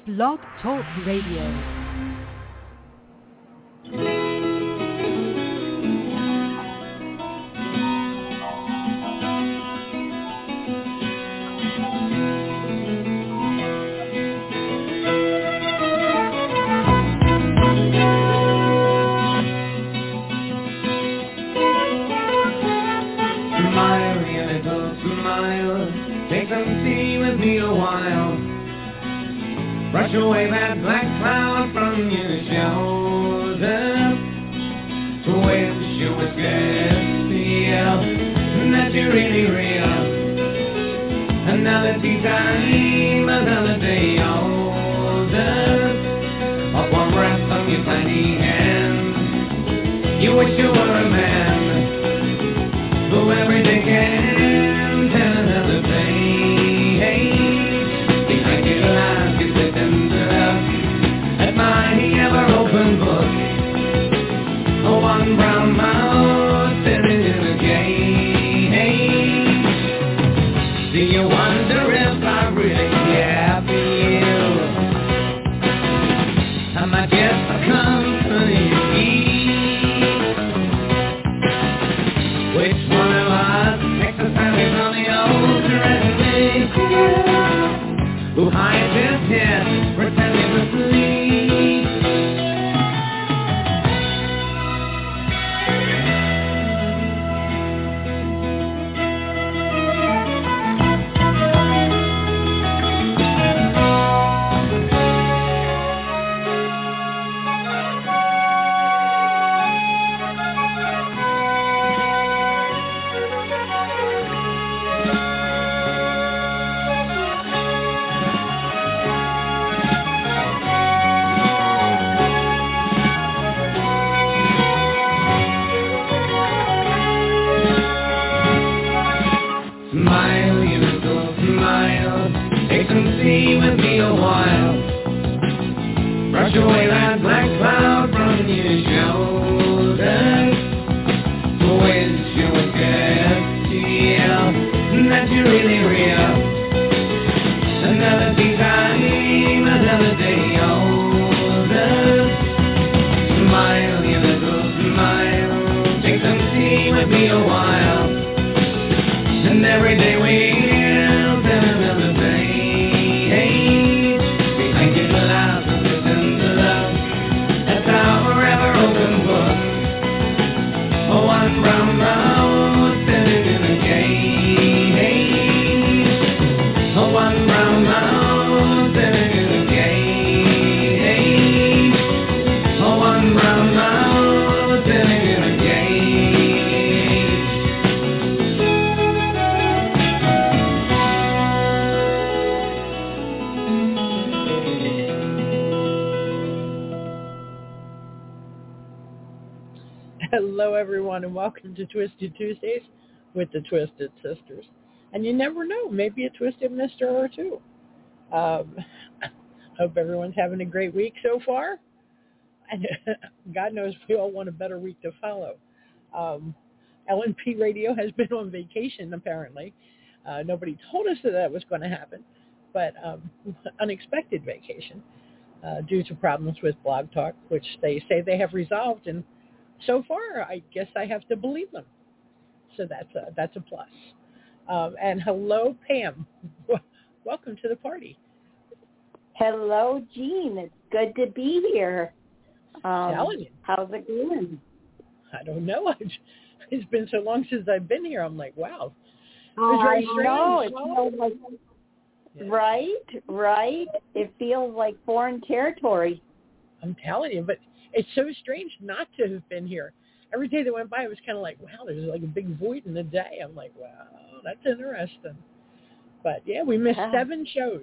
Blog Talk Radio. Brush away that black cloud from your shoulders. Wish you was good, feel that you're really real. Another tea time, another day older. Up one breath from your tiny hand. You wish you were a man who every day can tell another page. Behind your eyes you sit and look at my ever-open book. One brown mouse sitting in a cage. Do you wonder if I really care for you? Am I just a company? Which one of us exercises on the old treadmill? Who hides his head, pretending to sleep? Smile, you little smile, take some tea with me a while. Brush away that black cloud from your shoulders. Wish you was good, feel that you're really real. Another tea time, another day older. Smile, you little smile, take some tea with me a while. And every day we'll tell another page. Behind your glass and listen to love. That's our forever open book. One brown mouse sitting in a cage. One brown mouse sitting in a cage. One brown mouse sitting in a cage. Hello, everyone, and welcome to Twisted Tuesdays with the Twisted Sisters. And you never know, maybe a Twisted Mister or two. Hope everyone's having a great week so far. And God knows we all want a better week to follow. LNP Radio has been on vacation, apparently. Nobody told us that was going to happen, but unexpected vacation due to problems with Blog Talk, which they say they have resolved, and so far, I guess I have to believe them. So that's a plus. And hello, Pam. Welcome to the party. Hello, Jean. It's good to be here. Telling you. How's it going? I don't know. It's been so long since I've been here. I'm like, wow. I know. It feels like, right. It feels like foreign territory. I'm telling you, but it's so strange not to have been here. Every day that went by, it was kind of like, wow, there's like a big void in the day. I'm like, wow, that's interesting. But, yeah, we missed 7 shows.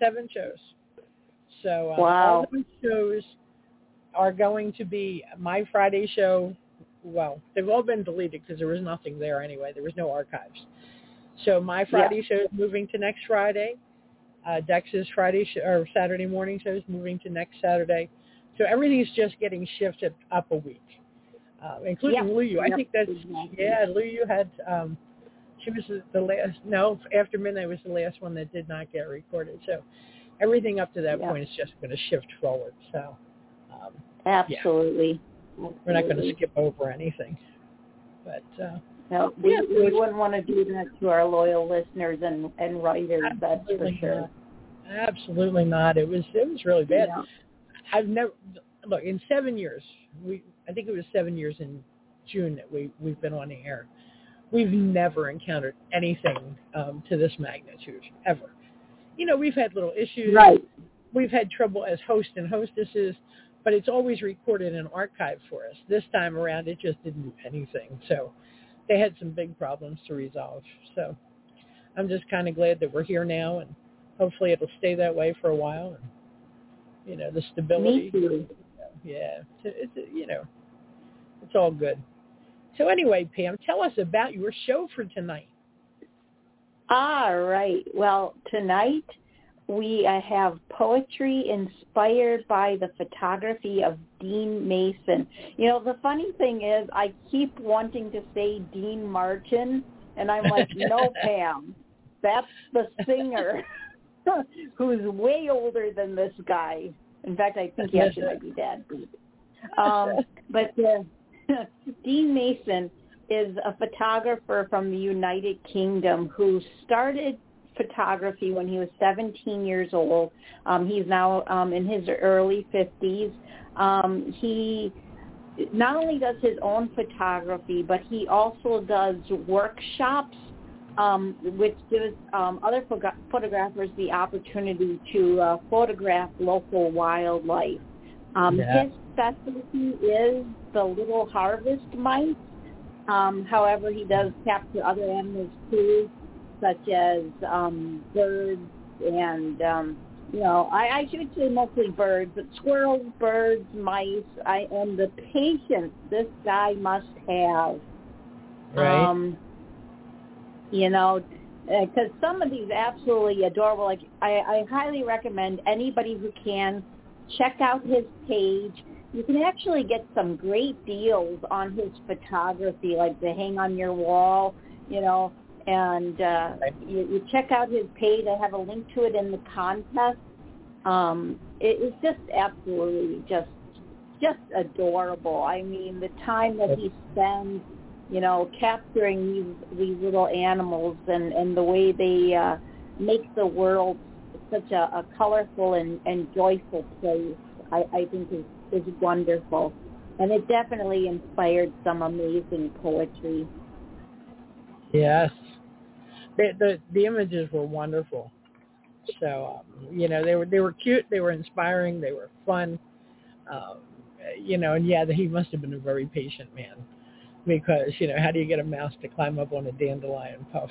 So all those shows are going to be my Friday show. Well, they've all been deleted because there was nothing there anyway. There was no archives. So my Friday show is moving to next Friday. Dex's Saturday morning show is moving to next Saturday. So everything's just getting shifted up a week, including Luyu. I think that's, Luyu had, she was the last, no, After Midnight was the last one that did not get recorded. So everything up to that point is just going to shift forward. So, absolutely. We're not going to skip over anything. But no, we wouldn't want to do that to our loyal listeners and writers. That's for sure. Not. Absolutely not. It was really bad. Yeah. I've never look in 7 years. I think it was 7 years in June that we've been on the air. We've never encountered anything to this magnitude ever. You know, we've had little issues. Right. We've had trouble as hosts and hostesses, but it's always recorded and archived for us. This time around, it just didn't do anything. So they had some big problems to resolve. So I'm just kind of glad that we're here now, and hopefully it'll stay that way for a while. And, you know, the stability. Me too. Yeah. It's all good. So anyway, Pam, tell us about your show for tonight. All right. Well, tonight we have poetry inspired by the photography of Dean Mason. You know, the funny thing is I keep wanting to say Dean Martin, and I'm like, no, Pam, that's the singer who's way older than this guy. In fact, I think he actually might be dead. But Dean Mason is a photographer from the United Kingdom who started photography when he was 17 years old. He's now in his early 50s. He not only does his own photography, but he also does workshops, which gives other photographers the opportunity to photograph local wildlife. His specialty is the little harvest mice. However, he does capture other animals too, such as birds and, I should say mostly birds, but squirrels, birds, mice, and the patience this guy must have. Right. Because some of these absolutely adorable. Like I highly recommend anybody who can check out his page. You can actually get some great deals on his photography, like to hang on your wall, and you check out his page. I have a link to it in the contest. It's just absolutely just adorable. I mean, the time that he spends, capturing these little animals and the way they make the world such a colorful and joyful place, I think is wonderful. And it definitely inspired some amazing poetry. Yes. The images were wonderful. So, they were cute, they were inspiring, they were fun. And he must have been a very patient man, because, how do you get a mouse to climb up on a dandelion puff,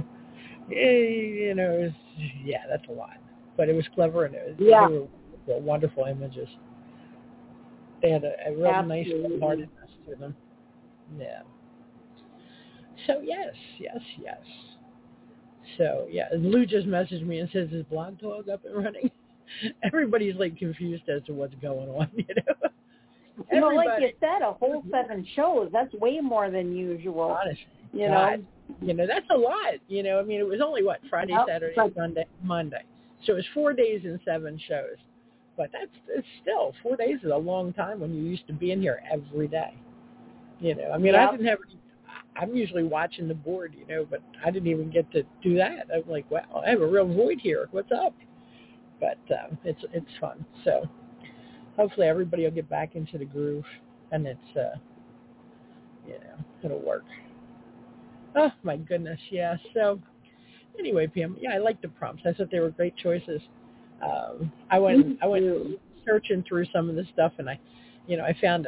that's a lot. But it was clever, and they were wonderful images. They had a real nice heartedness to them. Yeah. So, yes. So, Lou just messaged me and says, is Blog Talk up and running? Everybody's, confused as to what's going on, Like you said, a whole 7 shows. That's way more than usual. Honestly, that's a lot. It was only, Friday, Saturday, Sunday, Monday. So it was 4 days and 7 shows. But it's still, 4 days is a long time when you used to be in here every day. I didn't have I'm usually watching the board, but I didn't even get to do that. I'm like, wow, I have a real void here. What's up? But it's fun. So hopefully everybody will get back into the groove, and it's, it'll work. Oh, my goodness, yeah. So anyway, Pam, I like the prompts. I thought they were great choices. I went searching through some of the stuff, and I found,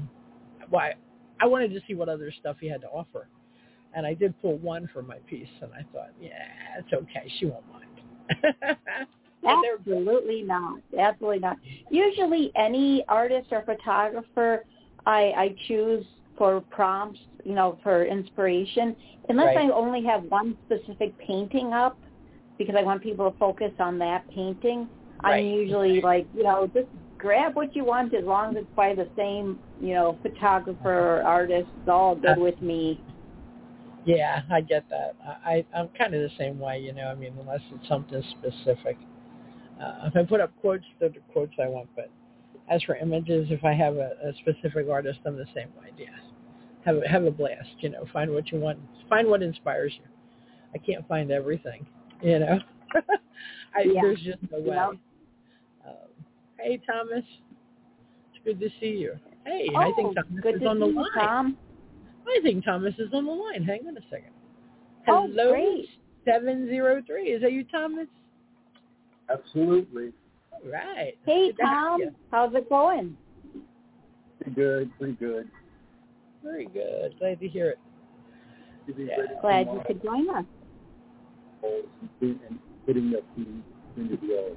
I wanted to see what other stuff he had to offer. And I did pull one for my piece, and I thought, it's okay. She won't mind. Absolutely not. Absolutely not. Usually any artist or photographer I choose for prompts, for inspiration, unless I only have one specific painting up, because I want people to focus on that painting. Right. I'm usually just grab what you want, as long as it's by the same, photographer or artist. It's all good with me. Yeah, I get that. I'm kind of the same way, unless it's something specific. If I put up quotes, they're the quotes I want. But as for images, if I have a specific artist, I'm the same way. Yes. Have a blast. Find what you want. Find what inspires you. I can't find everything. There's just no way. Yep. Hey, Thomas. It's good to see you. Hey, Oh, I think Thomas good is to on the see you, line. Tom. I think Thomas is on the line. Hang on a second. Oh, Hello, great. 703. Is that you, Thomas? Absolutely. All right. Hey, Good to have Tom. you. How's it going? Pretty good. Very good. Glad to hear it. Glad you could join us. And putting up into the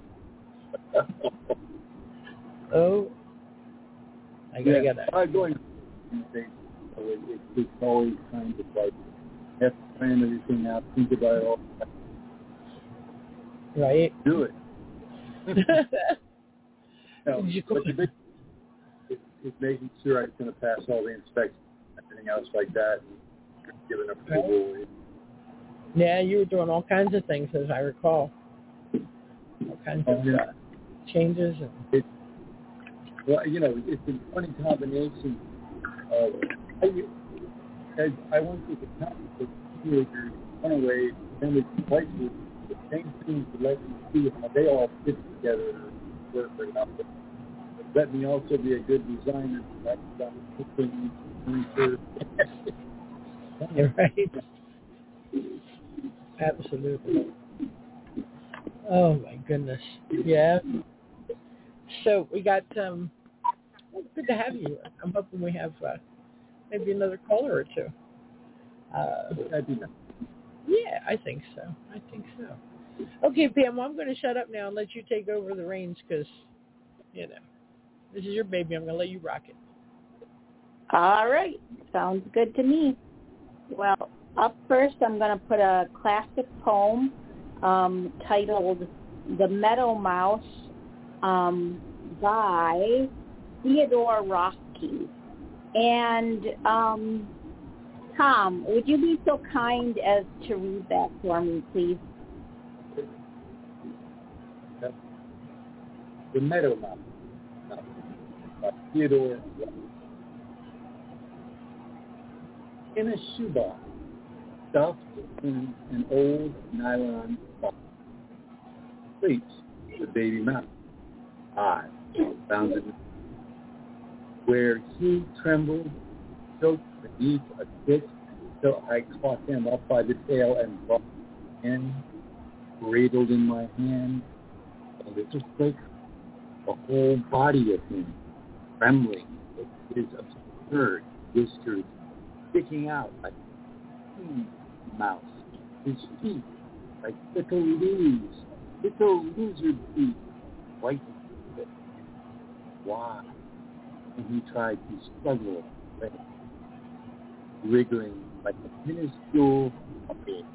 Oh, I got that. I'm going these days, so it's always kind of like have to plan everything out, think about it all. Right. Do it. No, Did you but the big is making sure I'm going to pass all the inspections and everything else like that, and giving approval. Yeah, you were doing all kinds of things, as I recall. All kinds of changes. Well, it's a funny combination of I went through the time with teenagers, one away, and with places, the same things to let me see how they all fit together and work out. Let me also be a good designer. That's You're right. Absolutely. Oh my goodness. Yeah. So we got good to have you. I'm hoping we have maybe another caller or two. Yeah, I think so. Okay, Pam, well, I'm going to shut up now and let you take over the reins because, this is your baby. I'm going to let you rock it. All right. Sounds good to me. Well, up first, I'm going to put a classic poem titled The Meadow Mouse by Theodore Rothke. And Tom, would you be so kind as to read that for me, please? The Meadow Mouse by Theodore Rothke. In a shoebox stuffed in an old nylon box sleeps the baby mouse. I found it where he trembled, choked beneath a kiss, until I caught him up by the tail and brought him in, cradled in my hand, a little quick, the whole body of him trembling with his absurd whiskers sticking out like a mouse, his feet like little lizard feet, white and wide, and he tried to struggle away, wriggling like a minuscule puppet.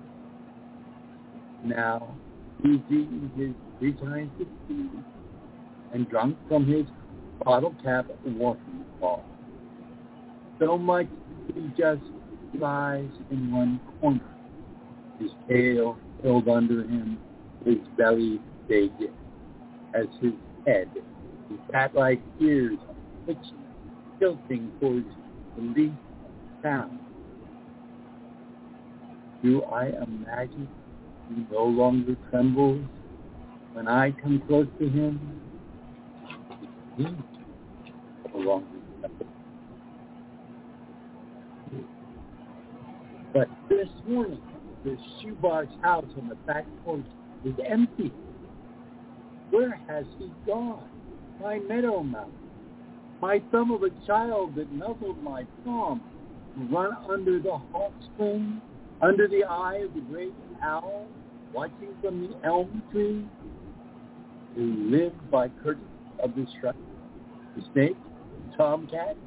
Now he's eaten his 3 times his food and drunk from his bottle cap watering bottle. So much he just lies in one corner, his tail held under him, his belly big as his head, his cat-like ears twitching, tilting towards the least sound. Do I imagine he no longer trembles when I come close to him? He no longer trembles. But this morning, the shoebox house on the back porch is empty. Where has he gone? My meadow mouse, my thumb of a child that nuzzled my palm, run under the hawk spring, under the eye of the great owl, watching from the elm tree, who lived by curtains of the shrub, the snake, the tomcat.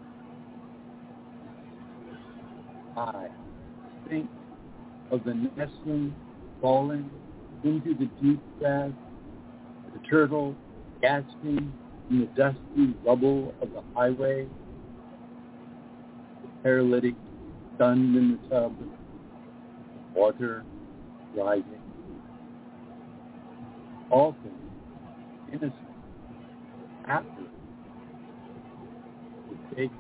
I think of the nestling falling into the deep grass, the turtle gasping in the dusty rubble of the highway, the paralytic stunned in the tub, water rising. all things innocent after the taken.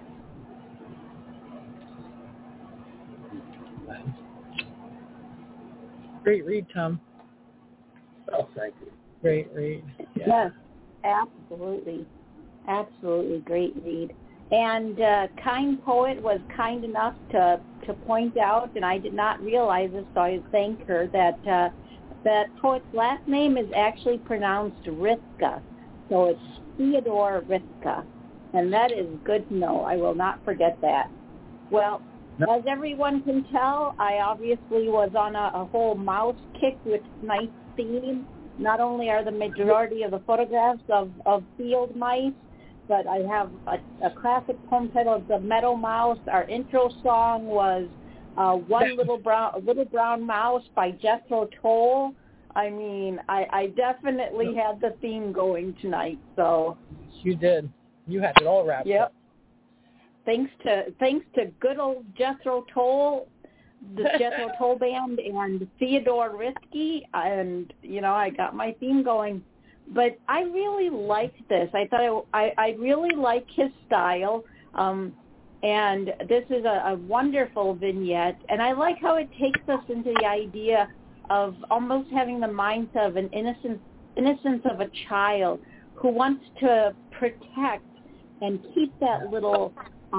Great read, Tom. Oh, thank you. Great read. Yeah. Yes, absolutely. Absolutely great read. And Kind Poet was kind enough to point out, and I did not realize this, so I thank her, that that poet's last name is actually pronounced Riska. So it's Theodore Riska. And that is good to know. I will not forget that. Well, as everyone can tell, I obviously was on a whole mouse kick with tonight's theme. Not only are the majority of the photographs of field mice, but I have a classic poem titled "The Meadow Mouse." Our intro song was "One Little Brown Mouse" by Jethro Tull. I mean, I definitely had the theme going tonight. So you did. You had it all wrapped up. Thanks to good old Jethro Tull, the Jethro Tull Band, and Theodore Risky, and I got my theme going. But I really liked this. I thought I really like his style, and this is a wonderful vignette. And I like how it takes us into the idea of almost having the mindset of an innocence of a child who wants to protect and keep that little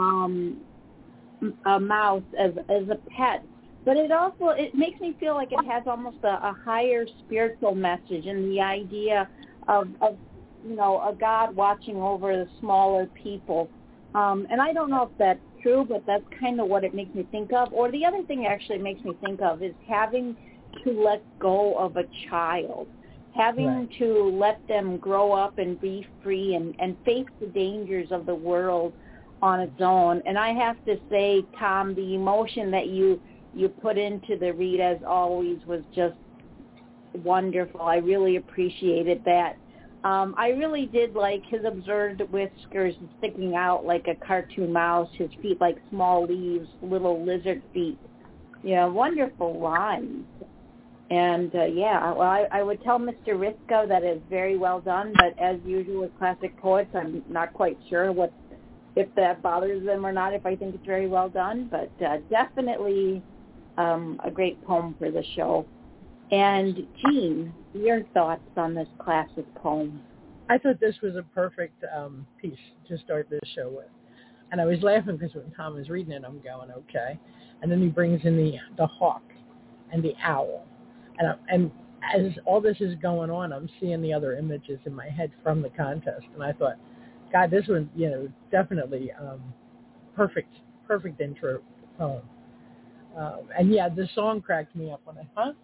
a mouse as a pet. But it makes me feel like it has almost a higher spiritual message, and the idea of a God watching over the smaller people. And I don't know if that's true, but that's kind of what it makes me think of. Or the other thing it actually makes me think of is having to let go of a child, having to let them grow up and be free and face the dangers of the world on its own. And I have to say, Tom, the emotion that you put into the read, as always, was just wonderful. I really appreciated that. I really did like his absurd whiskers sticking out like a cartoon mouse, his feet like small leaves, little lizard feet. Wonderful lines. And, I would tell Mr. Risco that it's very well done, but as usual with classic poets, I'm not quite sure if that bothers them or not, if I think it's very well done, but definitely a great poem for the show. And, Jean, your thoughts on this classic poem? I thought this was a perfect piece to start this show with. And I was laughing because when Tom was reading it, I'm going, okay. And then he brings in the hawk and the owl. And as all this is going on, I'm seeing the other images in my head from the contest. And I thought, God, this was, definitely perfect intro poem. And, the song cracked me up when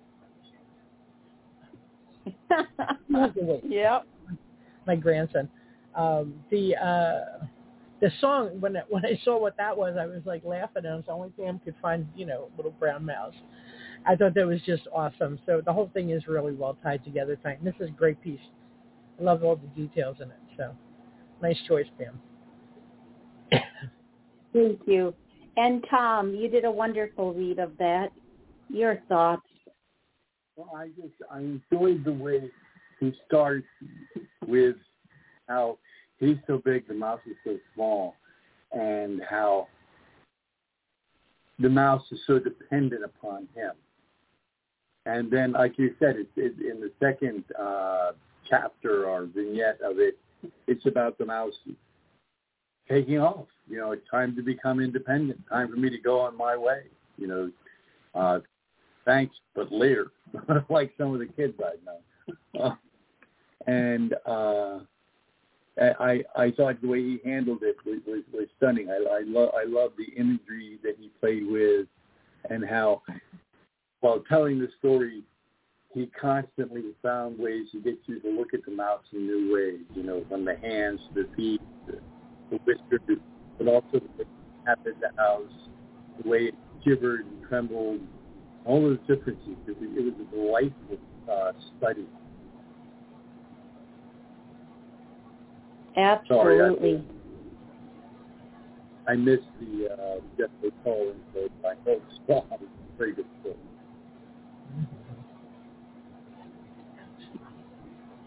Yep. My grandson. The song, when I saw what that was, I was like laughing, and it was the only thing I could find, little brown mouse. I thought that was just awesome. So the whole thing is really well tied together tonight. And this is a great piece. I love all the details in it. So nice choice, Pam. Thank you. And Tom, you did a wonderful read of that. Your thoughts? Well, I enjoyed the way he starts with how he's so big, the mouse is so small, and how the mouse is so dependent upon him. And then, like you said, it's in the second chapter or vignette of it, it's about the mouse taking off. It's time to become independent. Time for me to go on my way. Thanks, but later, like some of the kids I know. And I thought the way he handled it was stunning. I love the imagery that he played with, and how, while telling the story, he constantly found ways to get you to look at the mouse in new ways. From the hands, to the feet, the whiskers, but also the habit of the house, the way it shivered and trembled, all those differences. It was a delightful study. Absolutely. Sorry, I missed the Jethro Tull, so I hope it's a very good story.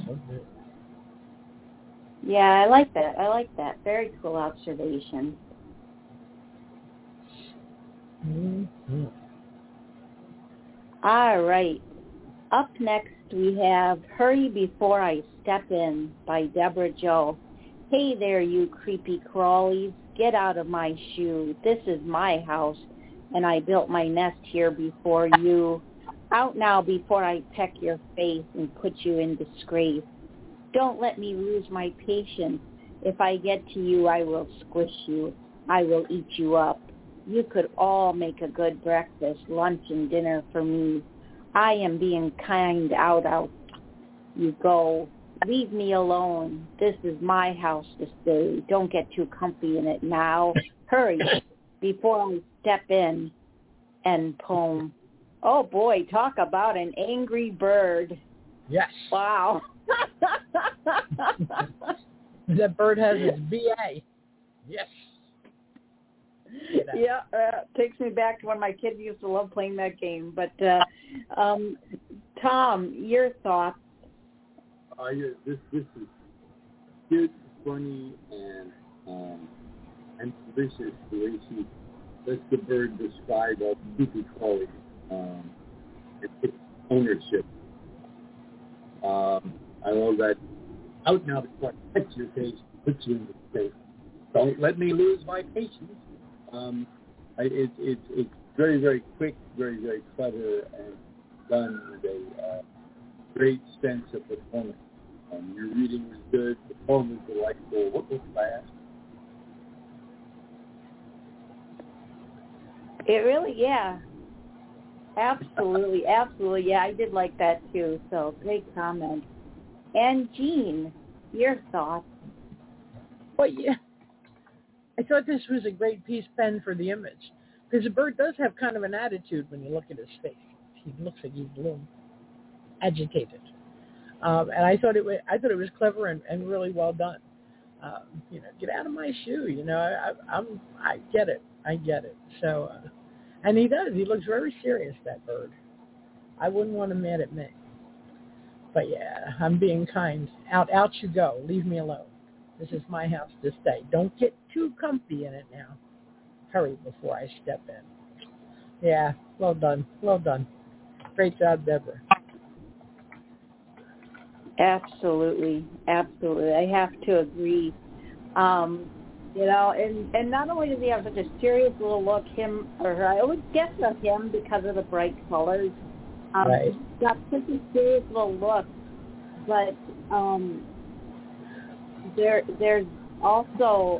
Okay. Yeah, I like that. Very cool observation. Mm-hmm. All right. Up next, we have Hurry Before I Step In by Deborah Joe. Hey there, you creepy crawlies. Get out of my shoe. This is my house, and I built my nest here before you. Out now before I peck your face and put you in disgrace. Don't let me lose my patience. If I get to you, I will squish you. I will eat you up. You could all make a good breakfast, lunch, and dinner for me. I am being kind. Out you go. Leave me alone. This is my house to stay. Don't get too comfy in it now. Hurry before I step in. End poem. Oh, boy, talk about an angry bird. Yes. Wow. That bird has its BA. Yes. Yeah, takes me back to when my kids used to love playing that game. But, Tom, your thoughts? This is good, funny, and delicious the way she lets the bird describe all the creepy qualities and its ownership. I love that. Out now before I touch your face, put you in the face. Don't let me lose my patience. It's very, very quick, very, very clever, and done with a great sense of performance. Your reading was good. The poem was delightful. What was last? It really, yeah. Absolutely. Yeah, I did like that too. So great comment. And Jean, your thoughts? Well, yeah. I thought this was a great piece penned for the image because the bird does have kind of an attitude when you look at his face. He looks like he's a little agitated, and I thought it was clever and really well done. Get out of my shoe. I get it. So, and he does. He looks very serious. That bird. I wouldn't want him mad at me. But yeah, I'm being kind. Out you go. Leave me alone. This is my house to stay. Don't get too comfy in it now. Hurry before I step in. Yeah, well done. Great job, Deborah. Absolutely. I have to agree. And not only does he have such a serious little look, him or her, I would guess of him because of the bright colors. Right. He's got such a serious little look, but there's also,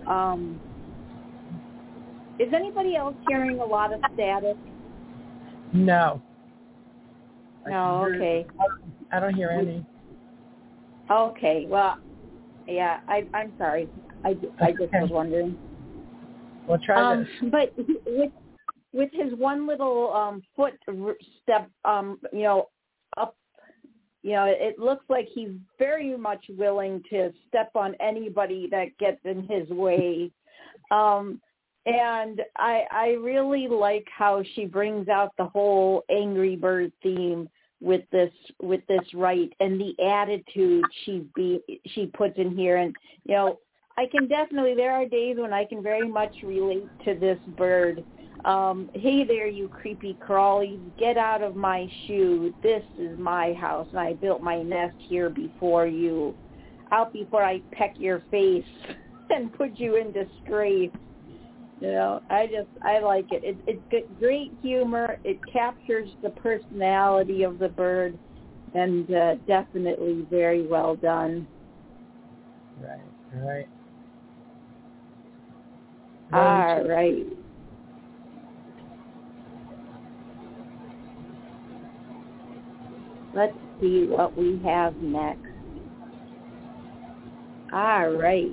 is anybody else hearing a lot of static? No. No, okay. I don't hear any. Okay, well, yeah, I'm sorry. I just was wondering. We'll try this. But with his one little foot step, up, it looks like he's very much willing to step on anybody that gets in his way. And I really like how she brings out the whole Angry Bird theme with this right and the attitude she puts in here. And I can definitely, there are days when I can very much relate to this bird. Hey there, you creepy crawlies, get out of my shoe. This is my house, and I built my nest here before you. Out before I peck your face and put you in disgrace. I like it. It's got great humor. It captures the personality of the bird, and definitely very well done. Right. All right. Let's see what we have next. All right.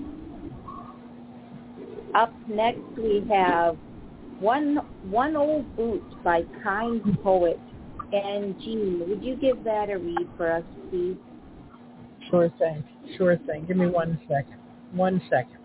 Up next we have One Old Boot by Kind Poet. And Jean, would you give that a read for us, please? Sure thing. Give me 1 second. 1 second.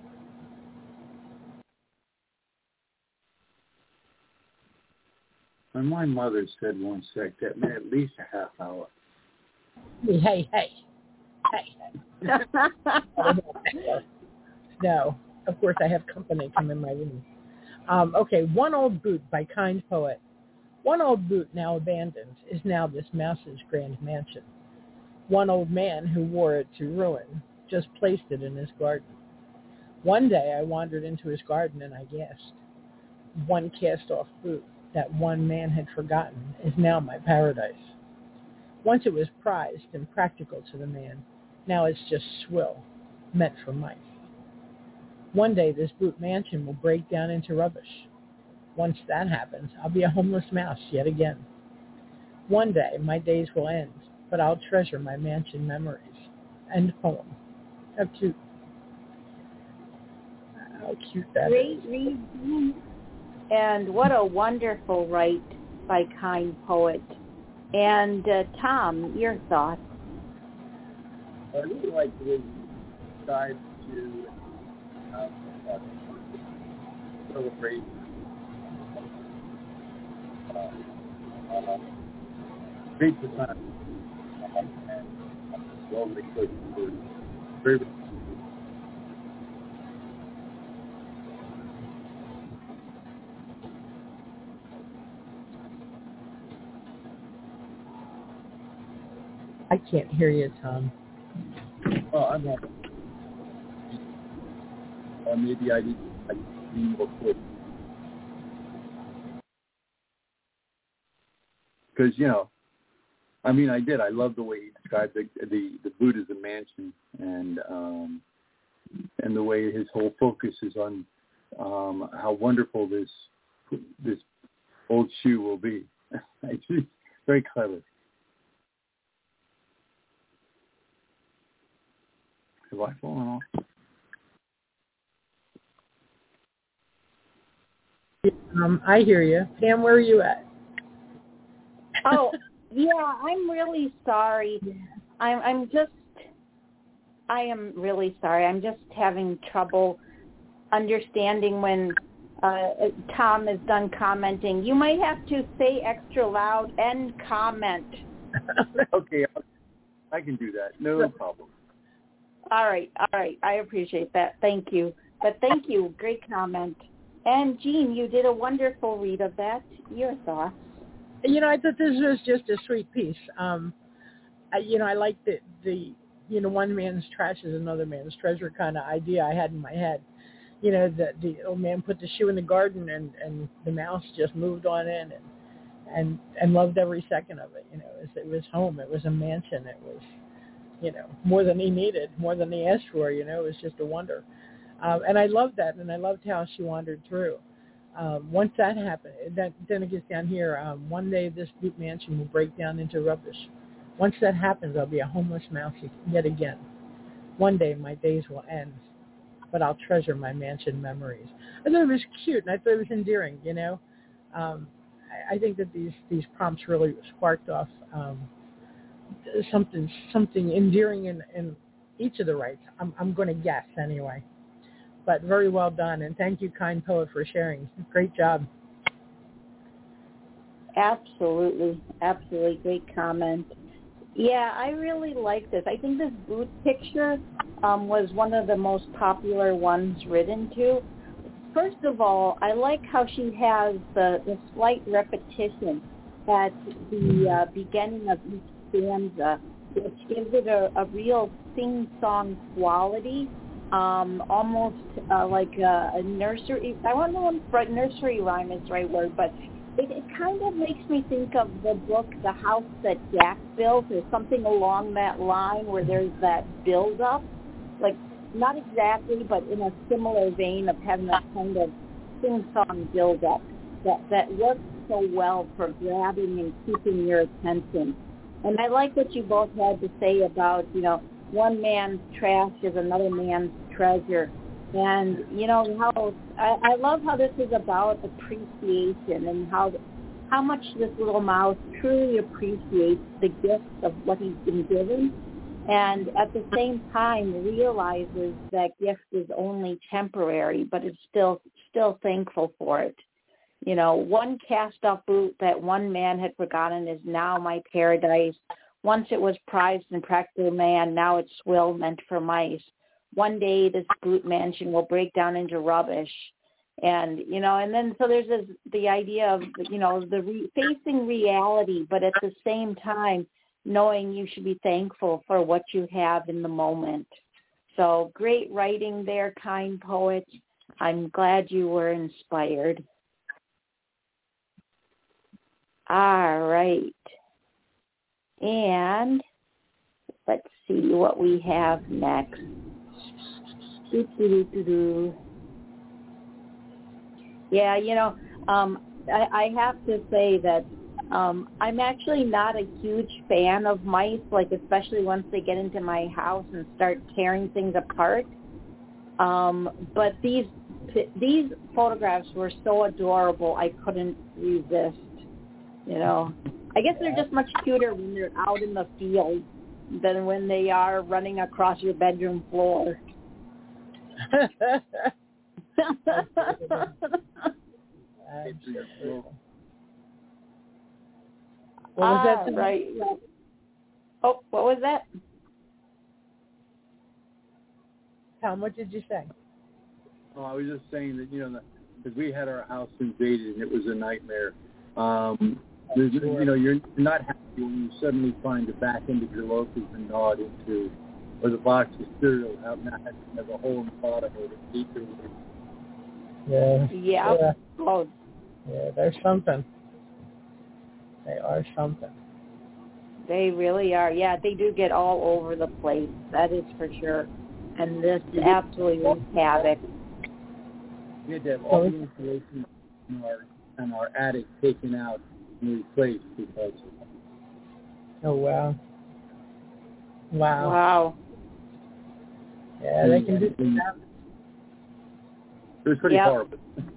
When my mother said 1 sec, that meant at least a half hour. Hey. No, of course I have company come in my room. Okay, One Old Boot by Kind Poet. One old boot now abandoned is now this mouse's grand mansion. One old man who wore it to ruin just placed it in his garden. One day I wandered into his garden and I guessed. One cast-off boot that one man had forgotten is now my paradise. Once it was prized and practical to the man. Now it's just swill, meant for mice. One day this boot mansion will break down into rubbish. Once that happens, I'll be a homeless mouse yet again. One day my days will end, but I'll treasure my mansion memories. End poem. How cute. How cute that Great is. reading. And what a wonderful write by Kind Poet. And Tom, your thoughts? I really like the way you described to celebrate great design and well they could very I can't hear you, Tom. well I'm not or maybe I need more quick because I mean I love the way he described the boot as a mansion and the way his whole focus is on how wonderful this old shoe will be. It's very clever. Have I fallen off? I hear you. Pam, where are you at? Oh, yeah, I'm really sorry. I am really sorry. I'm just having trouble understanding when Tom is done commenting. You might have to say extra loud and comment. Okay, I can do that. No problem. All right. I appreciate that. Thank you. But thank you. Great comment. And Jean, you did a wonderful read of that. Your thoughts? I thought this was just a sweet piece. I like the one man's trash is another man's treasure kind of idea I had in my head. That the old man put the shoe in the garden and the mouse just moved on in and loved every second of it. It was home. It was a mansion. It was, more than he needed, more than he asked for. It was just a wonder. And I loved that, and I loved how she wandered through. Once that happened, then it gets down here. One day this boot mansion will break down into rubbish. Once that happens, I'll be a homeless mouse yet again. One day my days will end, but I'll treasure my mansion memories. I thought it was cute, and I thought it was endearing, I think that these prompts really sparked off something endearing in each of the rights. I'm going to guess anyway. But very well done, and thank you, Kind Poet, for sharing. Great job. Absolutely. Great comment. Yeah, I really like this. I think this boot picture was one of the most popular ones written to. First of all, I like how she has the slight repetition at the beginning of each stanza, which gives it a real sing-song quality. Almost like a nursery. I don't know if nursery rhyme is the right word, but it kind of makes me think of the book The House That Jack Built, or something along that line, where there's that build-up. Like, not exactly, but in a similar vein of having that kind of sing-song build-up that works so well for grabbing and keeping your attention. And I like what you both had to say about, one man's trash is another man's treasure. And, how I love how this is about appreciation and how much this little mouse truly appreciates the gift of what he's been given, and at the same time realizes that gift is only temporary, but is still thankful for it. One cast-off boot that one man had forgotten is now my paradise. Once it was prized and practical man, now it's swill meant for mice. One day this brute mansion will break down into rubbish. And, and then so there's the idea of, facing reality, but at the same time, knowing you should be thankful for what you have in the moment. So great writing there, kind poet. I'm glad you were inspired. All right. And let's see what we have next. Yeah, I have to say that I'm actually not a huge fan of mice, especially once they get into my house and start tearing things apart. But these photographs were so adorable, I couldn't resist. I guess they're just much cuter when they're out in the field than when they are running across your bedroom floor. What was that? Right. Oh, what was that? Tom, what did you say? Oh, I was just saying that, because we had our house invaded and it was a nightmare. You're not happy when you suddenly find the back end of your loaf has been gnawed into, or the box of cereal has a hole in the bottom of it. Yeah. Yeah. Oh. Yeah, there's something. They are something. They really are. Yeah, they do get all over the place. That is for sure. And this absolutely wreaks havoc. We had to have all the insulation in our attic taken out and replaced because. Oh, wow. Wow. Yeah, they can do that. It was pretty horrible.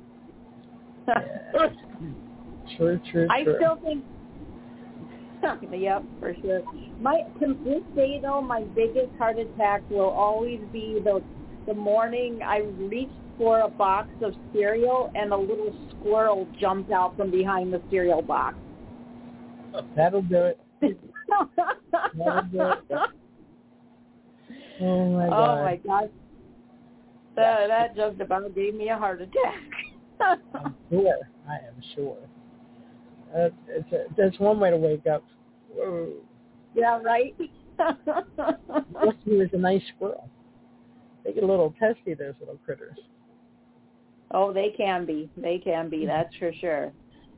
Yeah. True. I still think. Yep, for sure. To this day, though, my biggest heart attack will always be the morning I reached for a box of cereal and a little squirrel jumped out from behind the cereal box. That'll do it. That'll do it. Oh, my God. Oh, my gosh. That just about gave me a heart attack. I'm sure. I am sure. That's one way to wake up. Whoa. Yeah, right? Lucky he was a nice squirrel. They get a little testy, those little critters. Oh, they can be. That's for sure.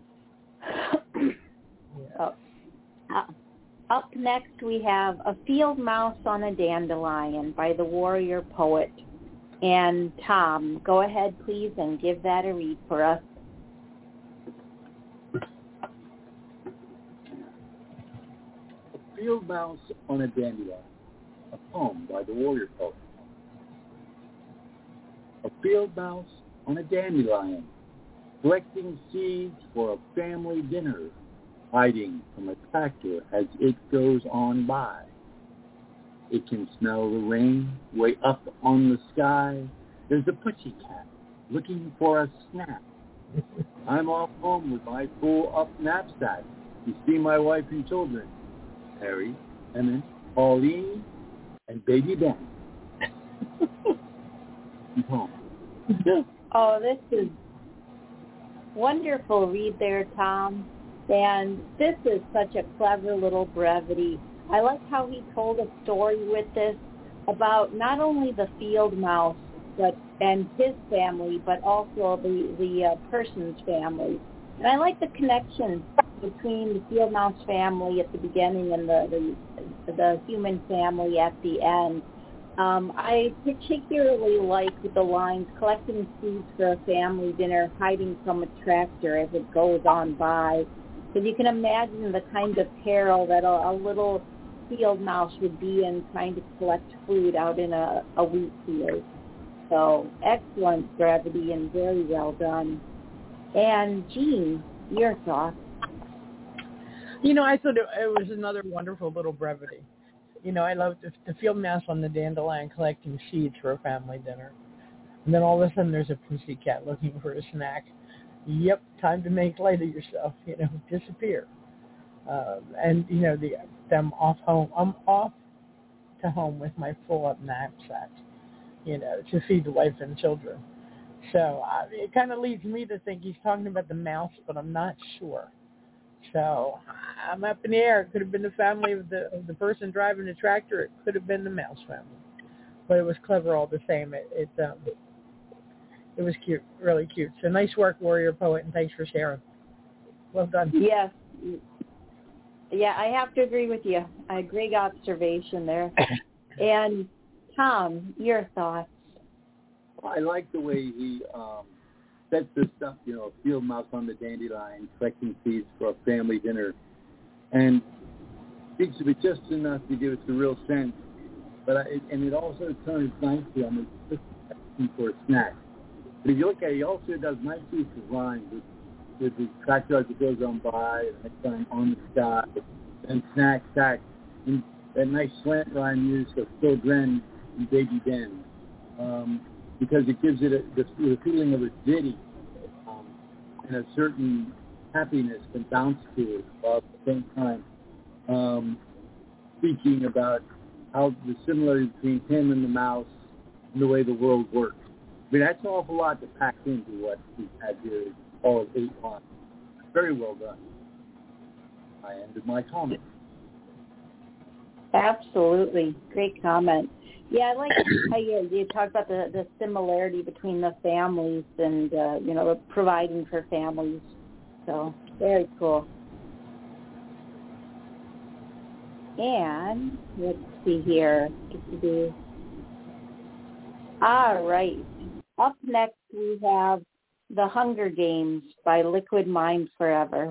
Yeah. Up next, we have A Field Mouse on a Dandelion by the Warrior Poet. And Tom, go ahead, please, and give that a read for us. A Field Mouse on a Dandelion, a poem by the Warrior Poet. A field mouse on a dandelion, collecting seeds for a family dinner, hiding from a tractor as it goes on by. It can smell the rain way up on the sky. There's a pussycat looking for a snack. I'm off home with my full-up knapsack to see my wife and children, Harry, Emmett, Pauline, and baby Ben. Home. Oh, this is wonderful read there, Tom. And this is such a clever little brevity. I like how he told a story with this about not only the field mouse and his family, but also the person's family. And I like the connection between the field mouse family at the beginning and the human family at the end. I particularly like the lines, collecting seeds for a family dinner, hiding from a tractor as it goes on by. Because you can imagine the kind of peril that a little field mouse would be in trying to collect food out in a wheat field. So excellent brevity and very well done. And Jean, your thoughts? I thought it was another wonderful little brevity. I loved the field mouse on the dandelion collecting seeds for a family dinner. And then all of a sudden there's a pussycat looking for a snack. Yep, time to make light of yourself, disappear. And them off home. I'm off to home with my full-up knapsack, to feed the wife and children. So it kind of leads me to think he's talking about the mouse, but I'm not sure. So I'm up in the air. It could have been the family of the person driving the tractor. It could have been the mouse family. But it was clever all the same. It was cute, really cute. So nice work, Warrior Poet, and thanks for sharing. Well done. Yes. Yeah, I have to agree with you. A great observation there. And Tom, your thoughts? I like the way he sets this up, a field mouse on the dandelion, collecting seeds for a family dinner, and speaks of it just enough to give us a real sense. But it also turns nicely on the looking for a snack. But if you look at it, he also does nice use of rhymes with the tractor as it goes on by, and next time on the sky, and snack, sack, and that nice slant rhyme use of Phil Gren and Baby Ben. Because it gives it the feeling of a ditty and a certain happiness and bounce to it, while at the same time speaking about how the similarity between him and the mouse and the way the world works. I mean, that's an awful lot to pack into what we had here, all of 8 lines. Very well done. I ended my comment. Absolutely. Great comment. Yeah, I like how you talk about the similarity between the families and, providing for families. So, very cool. And let's see here. All right. Up next, we have The Hunger Games by Liquid Mind Forever.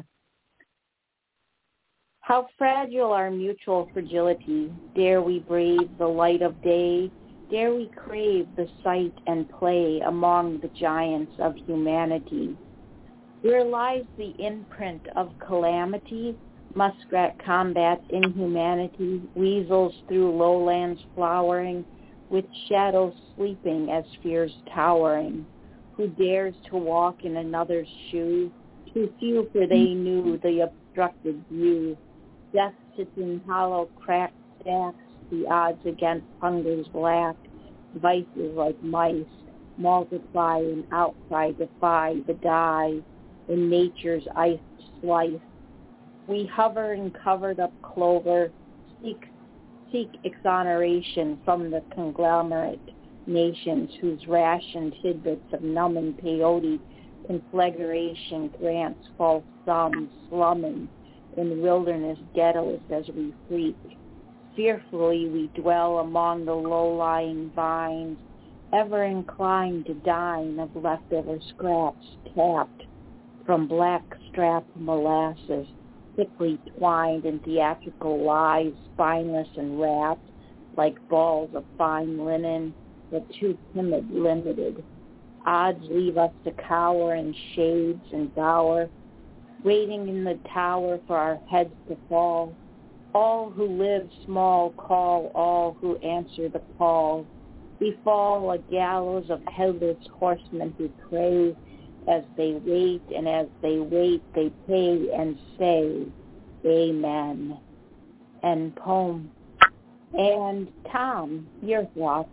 How fragile our mutual fragility, dare we brave the light of day, dare we crave the sight and play among the giants of humanity. Where lies the imprint of calamity, muskrat combats inhumanity, weasels through lowlands flowering, with shadows sleeping as fears towering. Who dares to walk in another's shoes, too few for they knew the obstructed view. Death sits in hollow cracked stacks, the odds against hunger's black. Vices like mice multiply and outcry defy the die in nature's iced slice. We hover in covered up clover, seek exoneration from the conglomerate nations whose rationed tidbits of numbing peyote conflagration grants false sums, slumming in wilderness ghettos as we freak. Fearfully we dwell among the low-lying vines, ever inclined to dine of leftover scraps tapped from black-strap molasses, thickly twined in theatrical lies, spineless and wrapped like balls of fine linen, but too timid, limited. Odds leave us to cower in shades and dour, waiting in the tower for our heads to fall. All who live small call all who answer the call. Befall a gallows of headless horsemen who pray as they wait, and as they wait they pay and say, Amen. End poem. And Tom, your thoughts?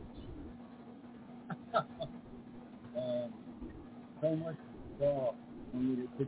So much for me to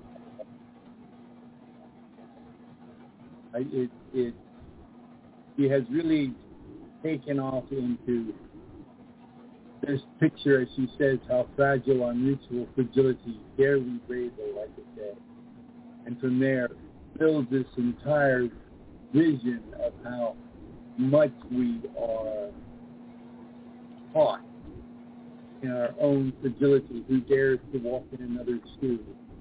he has really taken off into this picture, as she says, how fragile our mutual fragility, dare we brave the light of day. And from there, builds this entire vision of how much we are caught in our own fragility. Who dares to walk in another's shoes?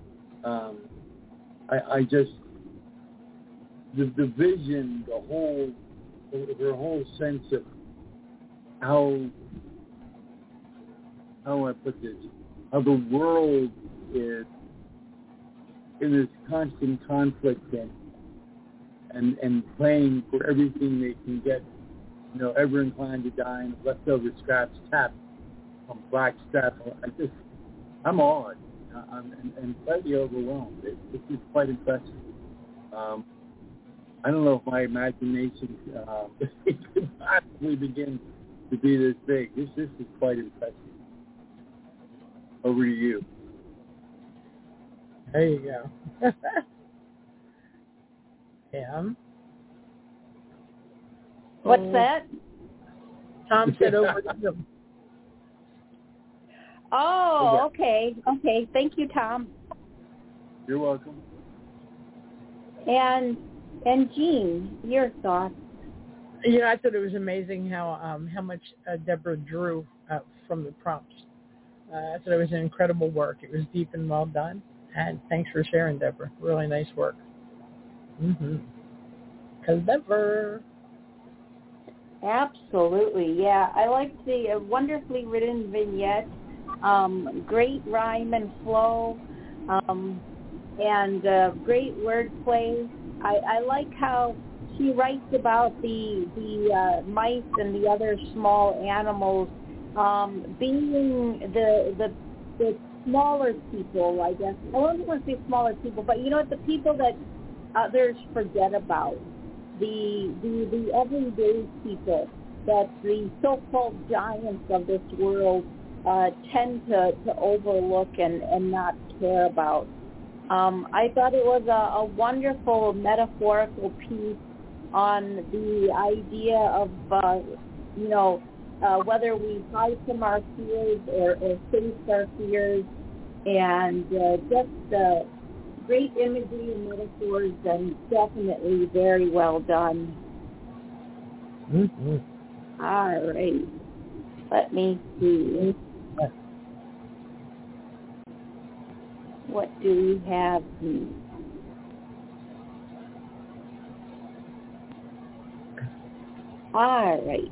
The vision, her whole sense of how I put this, how the world is in this constant conflict and playing for everything they can get, ever inclined to dine, leftover scraps tapped on black straps. I'm awed and slightly overwhelmed. This is quite impressive. I don't know if my imagination could possibly begin to be this big. This is quite impressive. Over to you. There you go. Pam? What's that? Tom said over to you. Oh, okay. Okay. Thank you, Tom. You're welcome. And Jean, your thoughts? You know, I thought it was amazing how much Deborah drew from the prompts. I thought it was an incredible work. It was deep and well done. And thanks for sharing, Deborah. Really nice work. Clever. Absolutely, yeah. I liked the wonderfully written vignette, great rhyme and flow, and great wordplay. I like how she writes about the mice and the other small animals being the smaller people, I guess. I don't want to say smaller people, but you know what? The people that others forget about. The everyday people that the so-called giants of this world tend to overlook and not care about. I thought it was a wonderful metaphorical piece on the idea of, whether we hide from our fears or face our fears, and just great imagery and metaphors, and definitely very well done. All right. Let me see. What do we have here? All right.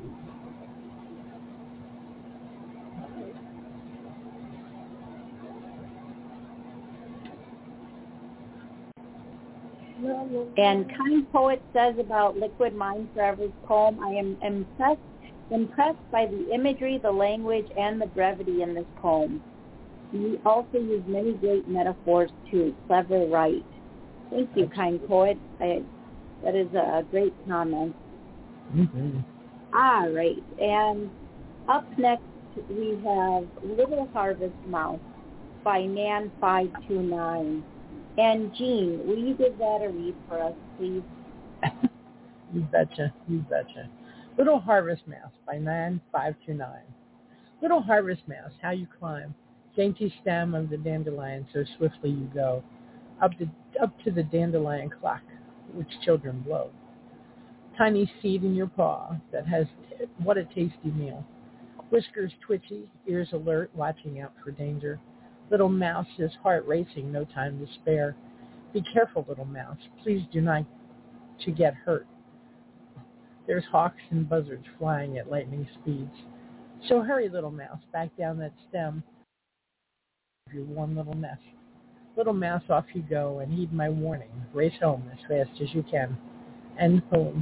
And Kind Poet says about Liquid Mind Forever's poem, I am impressed by the imagery, the language, and the brevity in this poem. He also used many great metaphors too. Clever, right? Thank you, Kind Poet. That is a great comment. All right. And up next, we have Little Harvest Mouse by Nan529. And Jean, will you give that a read for us, please? You betcha. Little Harvest Mouse by Nan529. Little Harvest Mouse, how you climb, dainty stem of the dandelion, so swiftly you go, up to the dandelion clock, which children blow. Tiny seed in your paw that has what a tasty meal. Whiskers twitchy, ears alert, watching out for danger. Little mouse, his heart racing, no time to spare. Be careful, little mouse. Please do not to get hurt. There's hawks and buzzards flying at lightning speeds. So hurry, little mouse, back down that stem of your warm little nest. Little mouse, off you go, and heed my warning. Race home as fast as you can. End poem.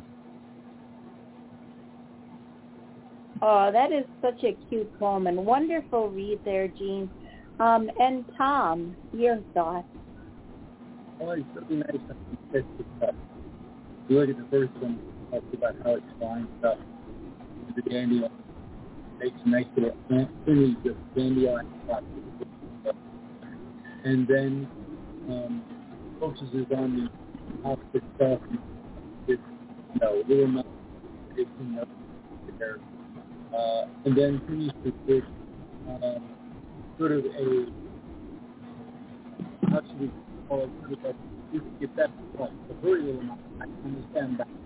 Oh, that is such a cute poem and wonderful read there, Jean. And Tom, your thoughts? Oh, it's really nice to catch the stuff. You look at the first one, it talks about how it's flying stuff. The dandelion makes a nice little image of dandelion stuff. And then focuses on the opposite stuff. It's, little mouse taking up there. And then finishes with sort of a, how should we call it, sort of a, if that's the point, a very little mouse. I understand that.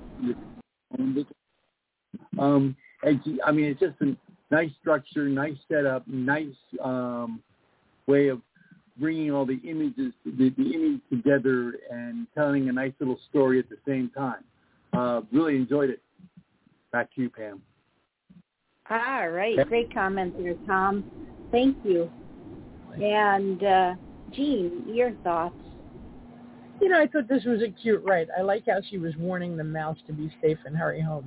I mean, it's just a nice structure, nice setup, nice way of bringing all the images, the image together and telling a nice little story at the same time. Really enjoyed it. Back to you, Pam. All right. Great comment there, Tom. Thank you. And Jean, your thoughts? I thought this was a cute write. I like how she was warning the mouse to be safe and hurry home.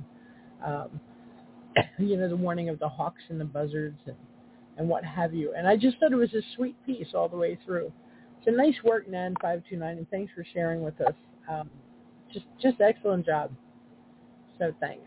The warning of the hawks and the buzzards and what have you. And I just thought it was a sweet piece all the way through. So nice work, Nan529, and thanks for sharing with us. just excellent job. So thanks.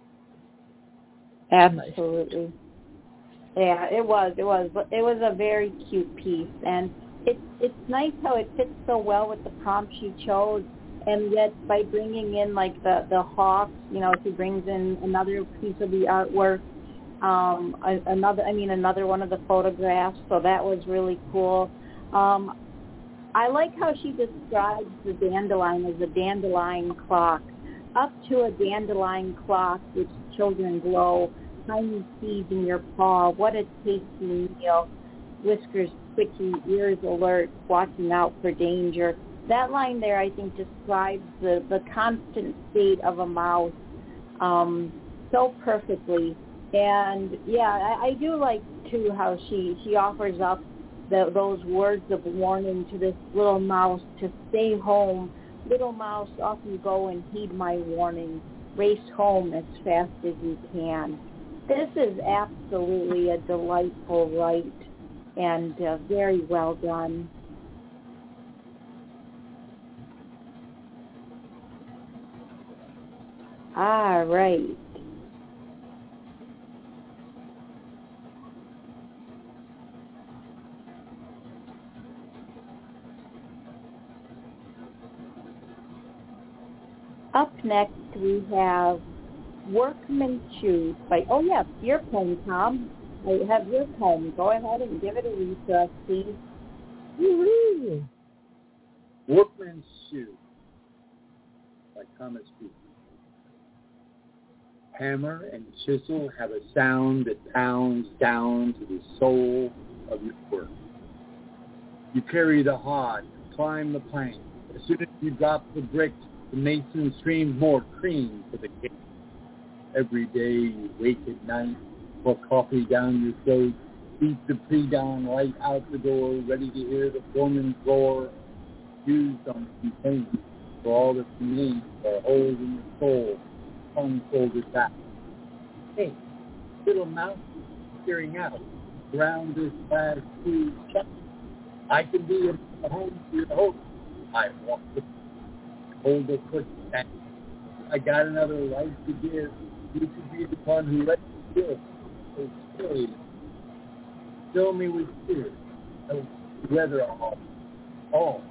Absolutely. Yeah, it was a very cute piece, and it's nice how it fits so well with the prompt she chose, and yet by bringing in like the hawks, she brings in another piece of the artwork, another one of the photographs, so that was really cool. I like how she describes the dandelion as a dandelion clock. Up to a dandelion clock, which children glow, tiny seeds in your paw, what a tasty meal, whiskers twitchy, ears alert, watching out for danger. That line there, I think, describes the constant state of a mouse so perfectly. And, yeah, I do like, too, how she offers up those words of warning to this little mouse to stay home. Little mouse, off you go and heed my warning. Race home as fast as you can. This is absolutely a delightful write and very well done. All right. Up next, we have Workman's Shoes by, your poem, Tom. I have your poem. Go ahead and give it a read to us, please. Woo-hoo. Workman's Shoe by Thomas B. Hammer and chisel have a sound that pounds down to the soul of your work. You carry the hod, climb the plank. As soon as you drop the bricks, the mason streams more cream to the cake. Every day you wake at night, pour coffee down your throat, beat the pre-dawn light out the door, ready to hear the foreman's roar, used on complaint for all that you need are holes in your soul, tongue folded back. Hey, little mouse peering out around this last food shop. I can be a home to your hope. I walk the hold a quick back. I got another life to give. You could be the one who lets you live. So stay. Fill me with tears. So weather all.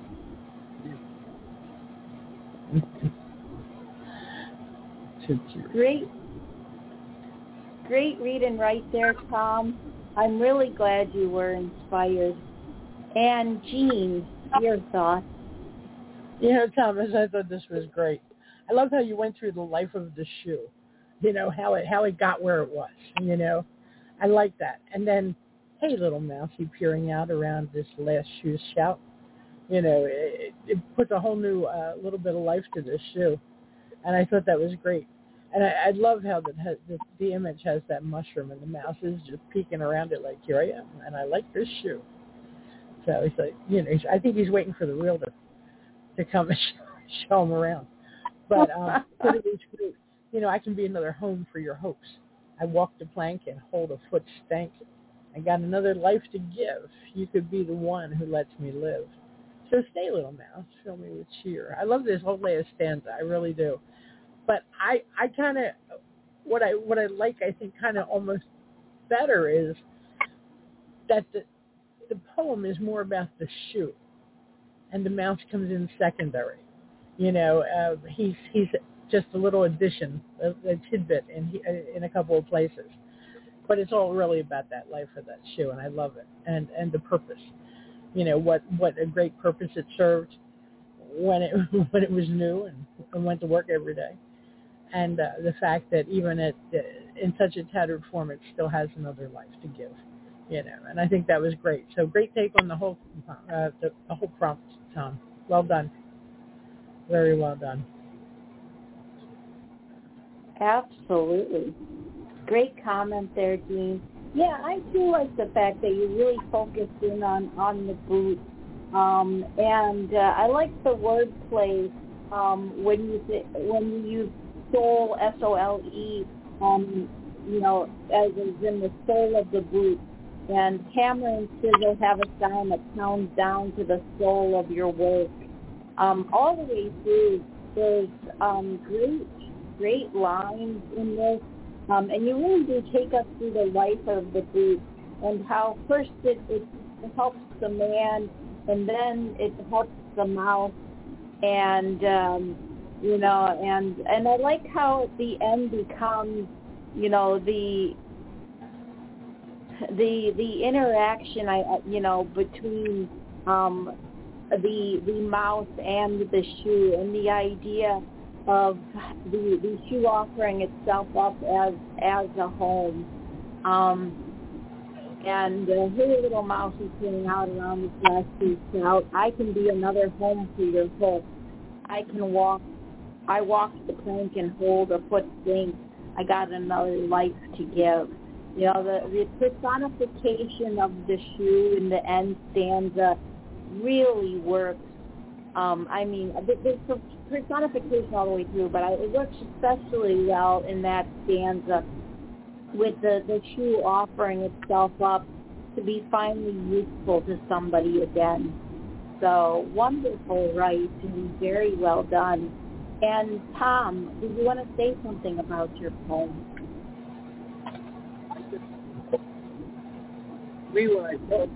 Great reading right there, Tom. I'm really glad you were inspired. And Jean, your thoughts? Thomas, I thought this was great. I love how you went through the life of the shoe. How it got where it was. I like that. And then, hey, little mousey peering out around this last shoe shout. It puts a whole new little bit of life to this shoe, and I thought that was great. And I love how the image has that mushroom, and the mouse is just peeking around it like, here I am, and I like this shoe. So he's like, I think he's waiting for the realtor to come and show him around. But it was great. I can be another home for your hopes. I walk the plank and hold a foot stank. I got another life to give. You could be the one who lets me live. So stay, little mouse, fill me with cheer. I love this whole last stanza. I really do. But I kind of, what I like, I think, kind of almost better is that the poem is more about the shoe, and the mouse comes in secondary. He's just a little addition, a tidbit in a couple of places. But it's all really about that life of that shoe, and I love it, and the purpose. What a great purpose it served when it was new and went to work every day, and the fact that even in such a tattered form, it still has another life to give. And I think that was great. So great take on the whole prompt, Tom. Well done. Very well done. Absolutely. Great comment there, Jean. Yeah, I do like the fact that you really focused in on the boot. And I like the wordplay when you use soul, S-O-L-E, as in the soul of the boot. And hammer and chisel have a sound that pounds down to the soul of your work. All the way through, There's great lines in this, and you really do take us through the life of the boot and how first it helps the man, and then it helps the mouse, and and I like how at the end becomes, the interaction between the mouse and the shoe, and the idea of the shoe offering itself up as a home. And hey, little mouse is hanging out around this last piece out. I can be another home for your hook. I walk the plank and hold a foot sink. I got another life to give. The personification of the shoe in the end stanza really works. There's personification all the way through, but it works especially well in that stanza with the shoe offering itself up to be finally useful to somebody again. So wonderful, right? And very well done. And Tom, did you want to say something about your poem? Me, when I thought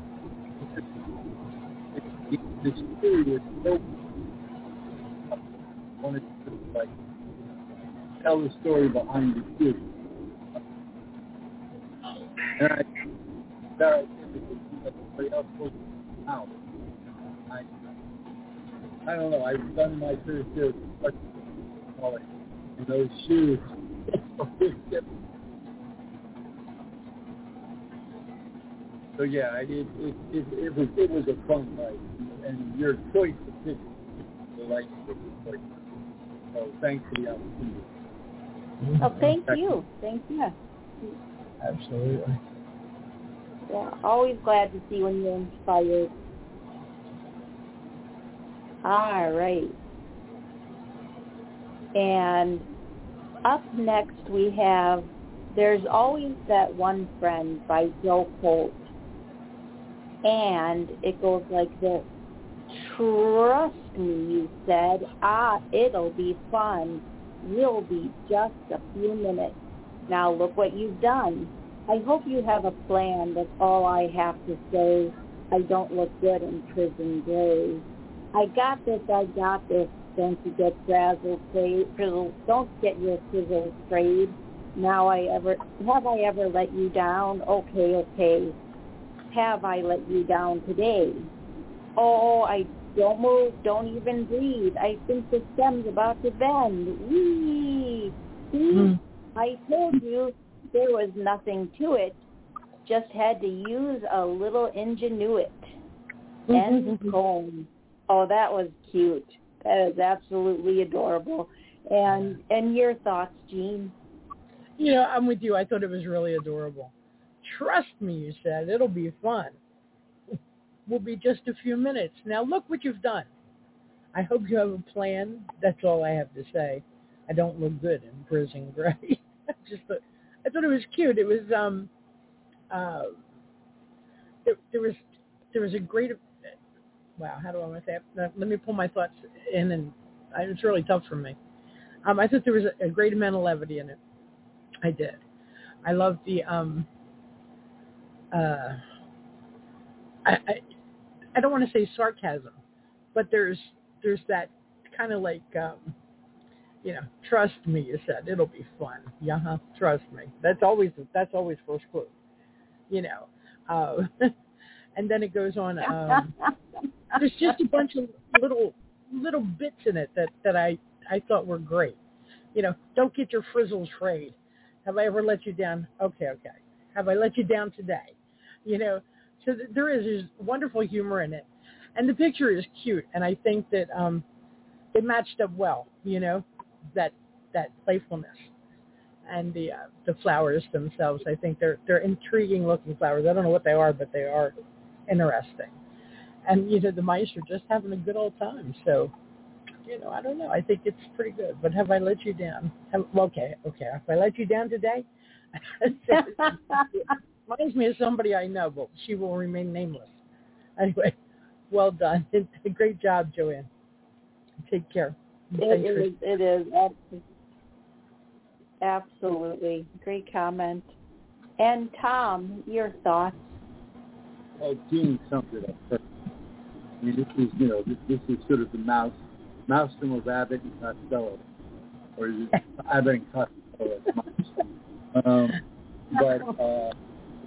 the story was so, I wanted to tell the story behind the shoe. And I think that somebody else supposed to out. I don't know. I've done my fair share of in those shoes. So yeah, it was a fun night, and your choice of picking the light was great. So thanks for the opportunity. Oh, thank you. Absolutely. Yeah, always glad to see when you're inspired. All right. And up next we have There's Always That One Friend by Joe Colt. And it goes like this. Trust me, you said. It'll be fun. We'll be just a few minutes. Now look what you've done. I hope you have a plan. That's all I have to say. I don't look good in prison gray. I got this. Don't you get frazzled, don't get your frizzles frayed. Have I ever let you down? Okay. Have I let you down today? Oh, I don't move, don't even breathe. I think the stem's about to bend. Whee! See? I told you there was nothing to it. Just had to use a little ingenuity. End poem. Oh, that was cute. That is absolutely adorable. And your thoughts, Jean? I'm with you. I thought it was really adorable. Trust me, you said. It'll be fun. We'll be just a few minutes. Now look what you've done. I hope you have a plan. That's all I have to say. I don't look good in prison gray. I thought it was cute. It was there was a great, wow, how do I want to say it? Let me pull my thoughts in, and it's really tough for me. I thought there was a great amount of levity in it. I did. I love the I don't want to say sarcasm, but there's that kind of like trust me, you said, it'll be fun. Yeah, trust me. That's always first clue. And then it goes on. There's just a bunch of little bits in it that I thought were great. Don't get your frizzles frayed. Have I ever let you down? Okay. Have I let you down today? So there is wonderful humor in it, and the picture is cute. And I think that it matched up well. That playfulness and the flowers themselves. I think they're intriguing looking flowers. I don't know what they are, but they are interesting. And the mice are just having a good old time. So I don't know. I think it's pretty good. But have I let you down? Okay. Have I let you down today? Reminds me of somebody I know, but she will remain nameless. Anyway, well done. Great job, Joanne. Take care. It is. Absolutely. Great comment. And Tom, your thoughts? Oh, Jean summed it up perfect. I mean, this is sort of the Maelstrom of Abbott and Costello, or is it Abbott and Costello? But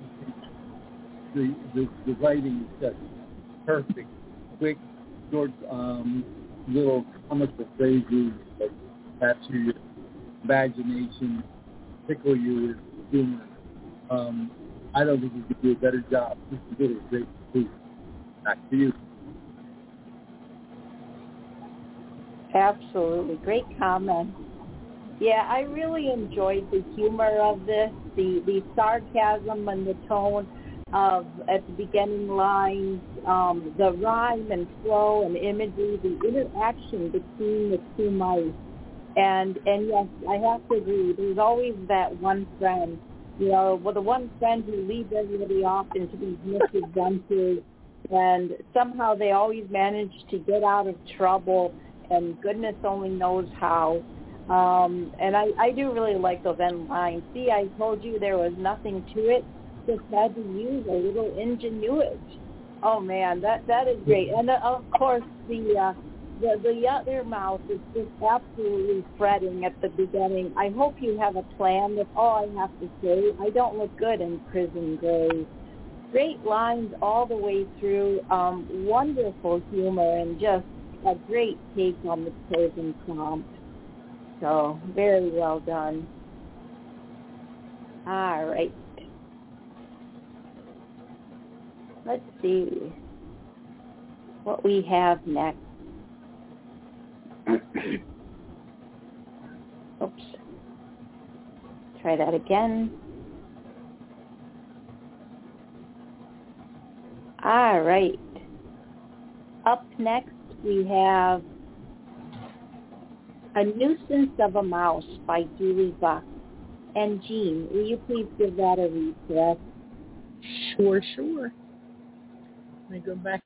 the writing is just perfect, quick, short, little comical phrases that capture your imagination, tickle you with humor. I don't think you could do a better job. This is really a great piece. Back to you. Absolutely. Great comment. Yeah, I really enjoyed the humor of this, the sarcasm and the tone of at the beginning lines, the rhyme and flow and imagery, the interaction between the two mice. And yes, I have to agree. There's always that one friend, the one friend who leads everybody off into these misadventures, and somehow they always manage to get out of trouble, and goodness only knows how. And I do really like those end lines. See, I told you there was nothing to it. Just had to use a little ingenuity. Oh man, that is great. And of course the other mouse is just absolutely fretting at the beginning. I hope you have a plan. That's all I have to say. I don't look good in prison gray. Great lines all the way through. Wonderful humor and just a great take on the prison prompt. So very well done. All right. Let's see what we have next. Oops. Try that again. All right. Up next, we have A Nuisance of a Mouse by Julie Buck. And Jean, will you please give that a read for us? Sure. Let me go back.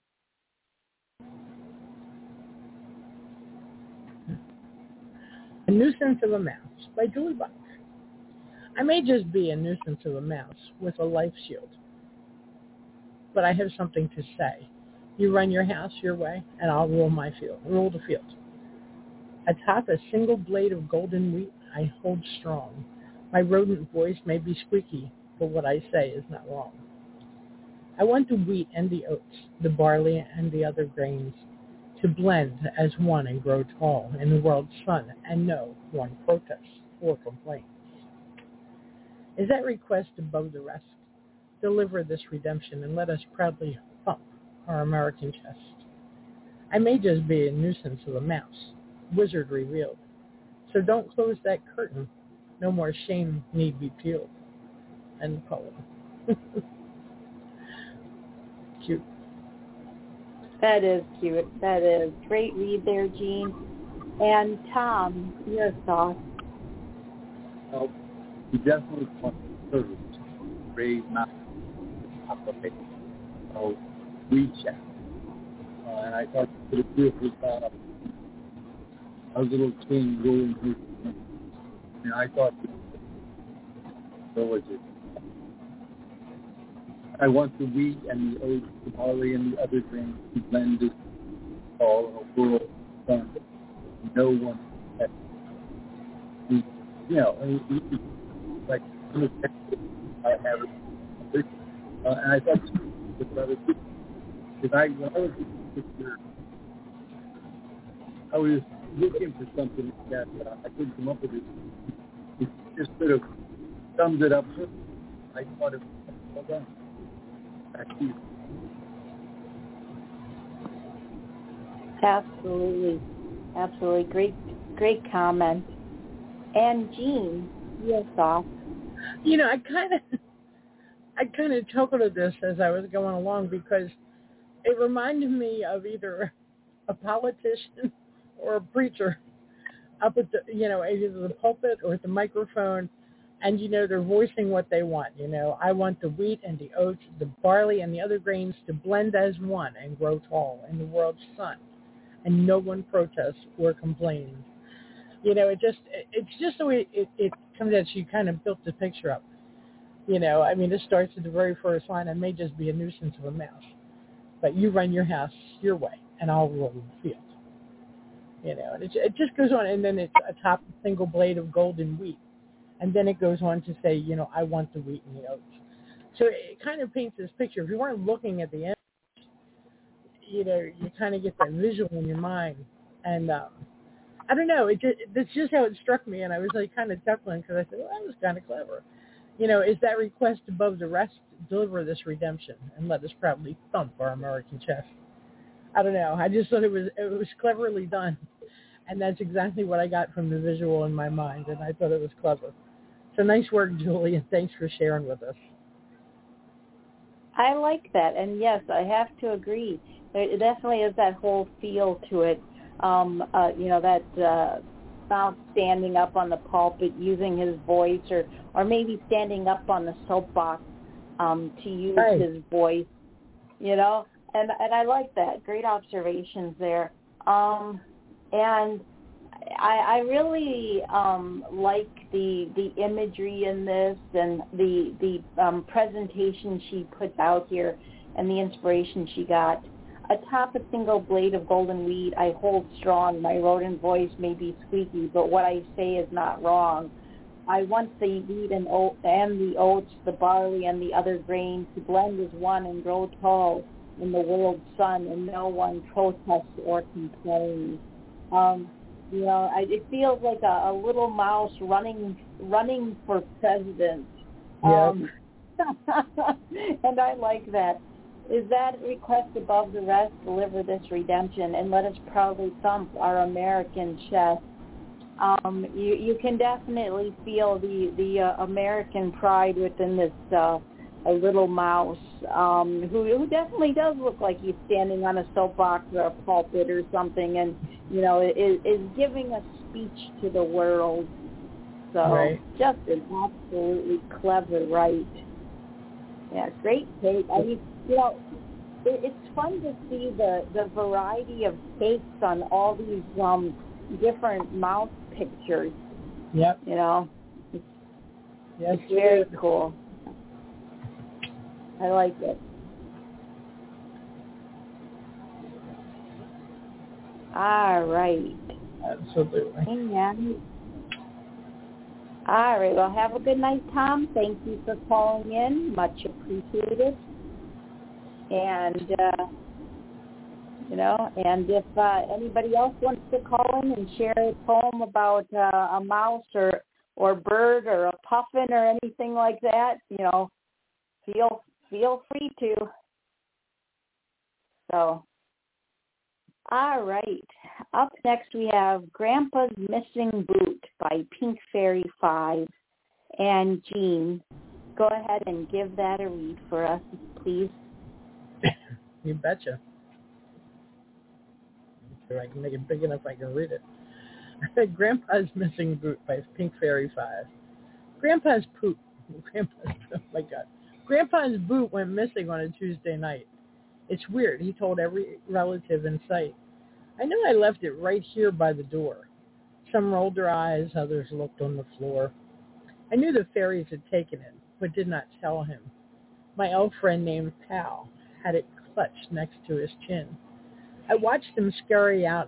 A Nuisance of a Mouse by Julie Buck. I may just be a nuisance of a mouse with a life shield, but I have something to say. You run your house your way, and I'll rule the field. Atop a single blade of golden wheat, I hold strong. My rodent voice may be squeaky, but what I say is not wrong. I want the wheat and the oats, the barley and the other grains, to blend as one and grow tall in the world's sun, and no one protests or complains. Is that request above the rest? Deliver this redemption and let us proudly pump our American chest. I may just be a nuisance of a mouse, wizard revealed. So don't close that curtain. No more shame need be peeled. End poem. Cute. That is cute. That is. Great read there, Jean. And Tom, your thoughts? Well, you definitely want to raise mountains of WeChat. And I thought it was beautiful a little king ruling his. And I thought, what was it? I want the wheat and the oats, the barley and the other grains to blend this all in a world sun. No one has, like I have it. And I thought it was rather good. Because when I was a sister, I was looking for something that I couldn't come up with it. It just sort of summed it up. I thought it was well done. Back to you. Absolutely. Great comment. And Jean, your thoughts? I kind of chuckled at this as I was going along because it reminded me of either a politician or a preacher up at the, either the pulpit or at the microphone, and, they're voicing what they want. I want the wheat and the oats, the barley and the other grains to blend as one and grow tall in the world's sun, and no one protests or complains. It's just the way it comes out. She kind of built the picture up. I mean, this starts at the very first line. I may just be a nuisance of a mouse, but you run your house your way, and I'll rule the field. And it just goes on, and then it's atop a single blade of golden wheat, and then it goes on to say, I want the wheat and the oats. So it kind of paints this picture. If you weren't looking at the end, you kind of get that visual in your mind, and I don't know. That's just how it struck me, and I was like kind of chuckling because I said, well, that was kind of clever. Is that request above the rest, deliver this redemption, and let us proudly thump our American chest. I don't know. I just thought it was cleverly done, and that's exactly what I got from the visual in my mind, and I thought it was clever. So nice work, Julie, and thanks for sharing with us. I like that, and yes, I have to agree. It definitely is that whole feel to it. That Mount standing up on the pulpit, using his voice, or maybe standing up on the soapbox to use his voice, and I like that. Great observations there. And I really like the imagery in this and the presentation she puts out here and the inspiration she got. Atop a single blade of golden wheat, I hold strong. My rodent voice may be squeaky, but what I say is not wrong. I want the wheat and the oats, the barley and the other grains to blend as one and grow tall in the world's sun, and no one protests or complains. It feels like a little mouse running for president. And I like that. Is that request above the rest, deliver this redemption, and let us proudly thump our American chest. You can definitely feel the American pride within this a little mouse who definitely does look like he's standing on a soapbox or a pulpit or something, and is giving a speech to the world. So just an absolutely clever write. Yeah, great take. I mean, it's fun to see the variety of takes on all these different mouse pictures. Yep. It's very cool. I like it. All right. Absolutely. Amen. All right. Well, have a good night, Tom. Thank you for calling in. Much appreciated. And, and if anybody else wants to call in and share a poem about a mouse or bird or a puffin or anything like that, feel free to. So, all right. Up next we have Grandpa's Missing Boot by Pink Fairy 5. And Jean, go ahead and give that a read for us, please. You betcha. So I can make it big enough I can read it. Grandpa's Missing Boot by Pink Fairy 5. Grandpa's poop. Oh my God. Grandpa's boot went missing on a Tuesday night. It's weird. He told every relative in sight. I know I left it right here by the door. Some rolled their eyes, others looked on the floor. I knew the fairies had taken it, but did not tell him. My elf friend named Pal had it clutched next to his chin. I watched him scurry it out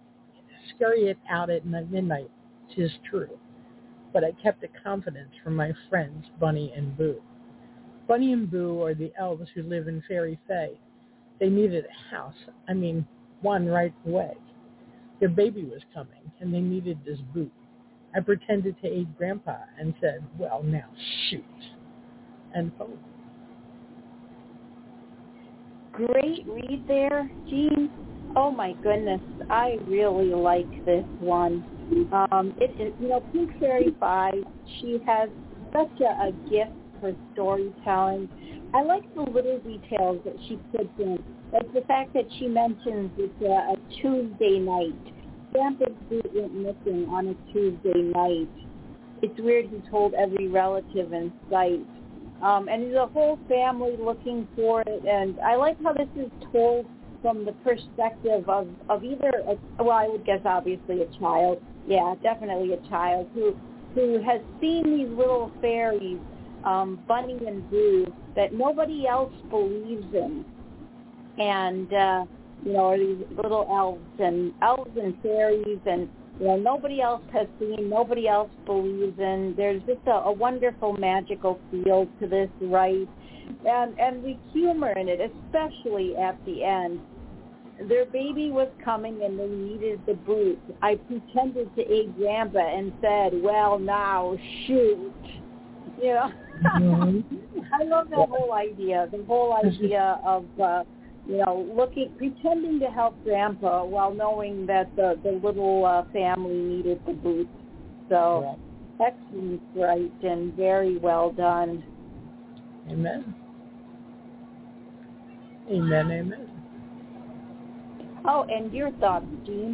at midnight, 'tis true, but I kept a confidence from my friends Bunny and Boo. Bunny and Boo are the elves who live in Fairy Fae. They needed a house, one right away. Their baby was coming, and they needed this boot. I pretended to aid Grandpa and said, well, now shoot. And boom. Great read there, Jean. Oh my goodness, I really like this one. Pink Fairy 5, she has such a gift for storytelling. I like the little details that she puts in, like the fact that she mentions it's a Tuesday night. Grandpa's boot went missing on a Tuesday night. It's weird he told every relative in sight. And the whole family looking for it. And I like how this is told from the perspective of either, I would guess obviously a child, Yeah, definitely a child who has seen these little fairies, Bunny and Boo, that nobody else believes in. And, or these little elves and fairies, and, nobody else has seen, nobody else believes in. There's just a wonderful magical feel to this rite. And the humor in it, especially at the end. Their baby was coming and they needed the boot. I pretended to aid Grandpa and said, well, now, shoot. Mm-hmm. I love that whole idea, of, pretending to help Grandpa while knowing that the little family needed the boot. So, excellent, right, and very well done. Amen. Amen, amen. Oh, and your thoughts, Jean?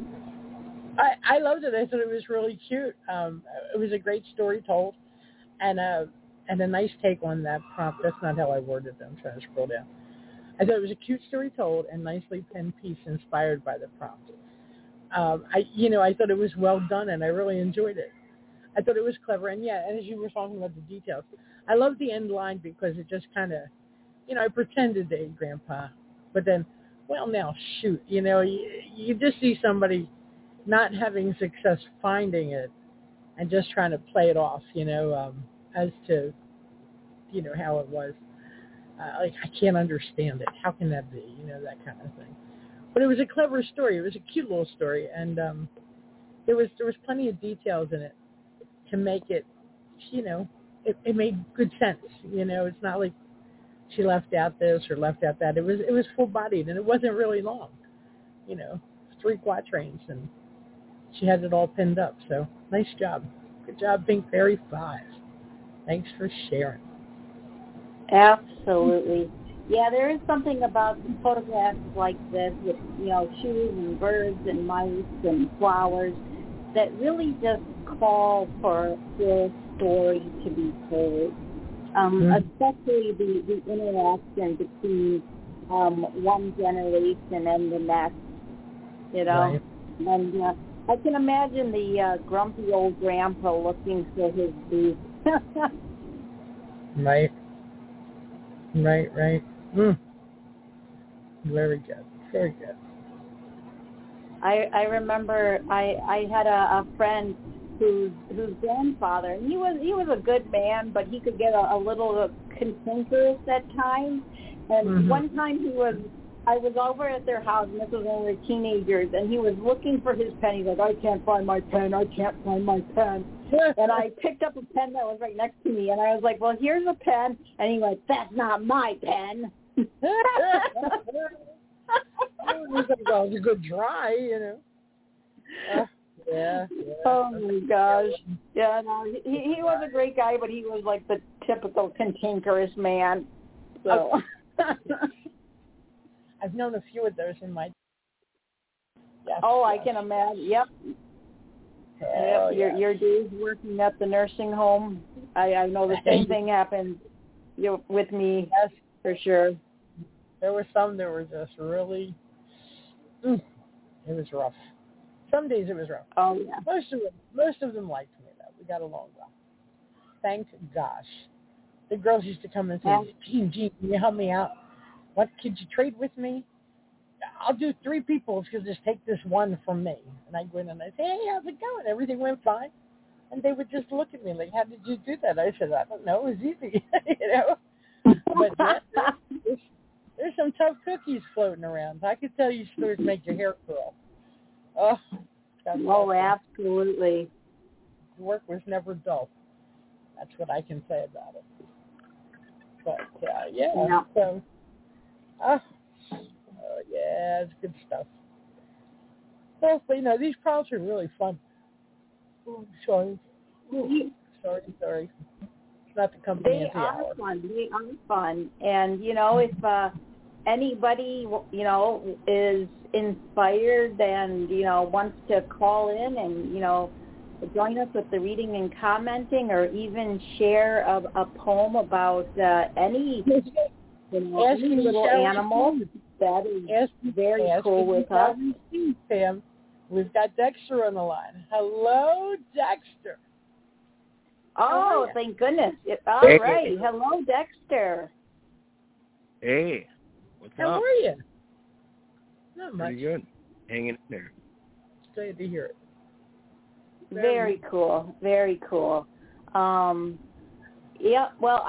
I loved it. I thought it was really cute. It was a great story told, and a nice take on that prompt. That's not how I worded it. I'm trying to scroll down. I thought it was a cute story told and nicely penned piece inspired by the prompt. I thought it was well done, and I really enjoyed it. I thought it was clever, and as you were talking about the details, I love the end line because it just kind of, I pretended to aid Grandpa, but then, well, now shoot, you just see somebody not having success finding it and just trying to play it off, as to, how it was. I can't understand it. How can that be? That kind of thing. But it was a clever story. It was a cute little story, and there was plenty of details in it to make it, it made good sense. It's not like she left out this or left out that. It was full-bodied, and it wasn't really long. 3 quatrains, and she had it all pinned up. So nice job. Good job, Pink Fairy 5. Thanks for sharing. Absolutely. Yeah, there is something about photographs like this with, shoes and birds and mice and flowers that really just call for a story to be told. Especially the interaction between one generation and the next, Right. And I can imagine the grumpy old Grandpa looking for his booth. Right. Very good. Very good. I remember I had a friend whose grandfather, and he was a good man, but he could get a little cantankerous at times. And one time I was over at their house, and this was when we were teenagers, and he was looking for his pen. He's like, I can't find my pen. And I picked up a pen that was right next to me, and I was like, well, here's a pen. And he went, that's not my pen. Well, it's a good try, Yeah. Oh, my gosh. Yeah, no, he was a great guy, but he was like the typical cantankerous man. So. I've known a few of those in my... Yes, I can imagine. Yep. Your days working at the nursing home, I know the same thing happened with me, for sure. There were some that were just really... it was rough. Some days it was rough. Oh, yeah. Most of them liked me, though. We got along well. Thank gosh. The girls used to come and say, Jean, can you help me out? What, could you trade with me? I'll do 3 people if you'll just take this one from me. And I go in and I say, hey, how's it going? Everything went fine. And they would just look at me like, how did you do that? I said, I don't know. It was easy, But there's some tough cookies floating around. I could tell you stories to make your hair curl. Oh, absolutely. The work was never dull. That's what I can say about it. But, so, it's good stuff. Well, but, these prompts are really fun. Oh, sorry. Sorry. It's not the company of the hour. They are fun. And, if anybody, is inspired and, wants to call in and, join us with the reading and commenting, or even share a poem about any, any little animal, that is very cool with us. Sam, We've got Dexter on the line. Hello, Dexter. Oh, thank goodness. All right. Hello, Dexter. Hey, what's How up? are you? Not much. Pretty good. Hanging in there. Glad to hear it. Very cool. Very cool. Yeah, well,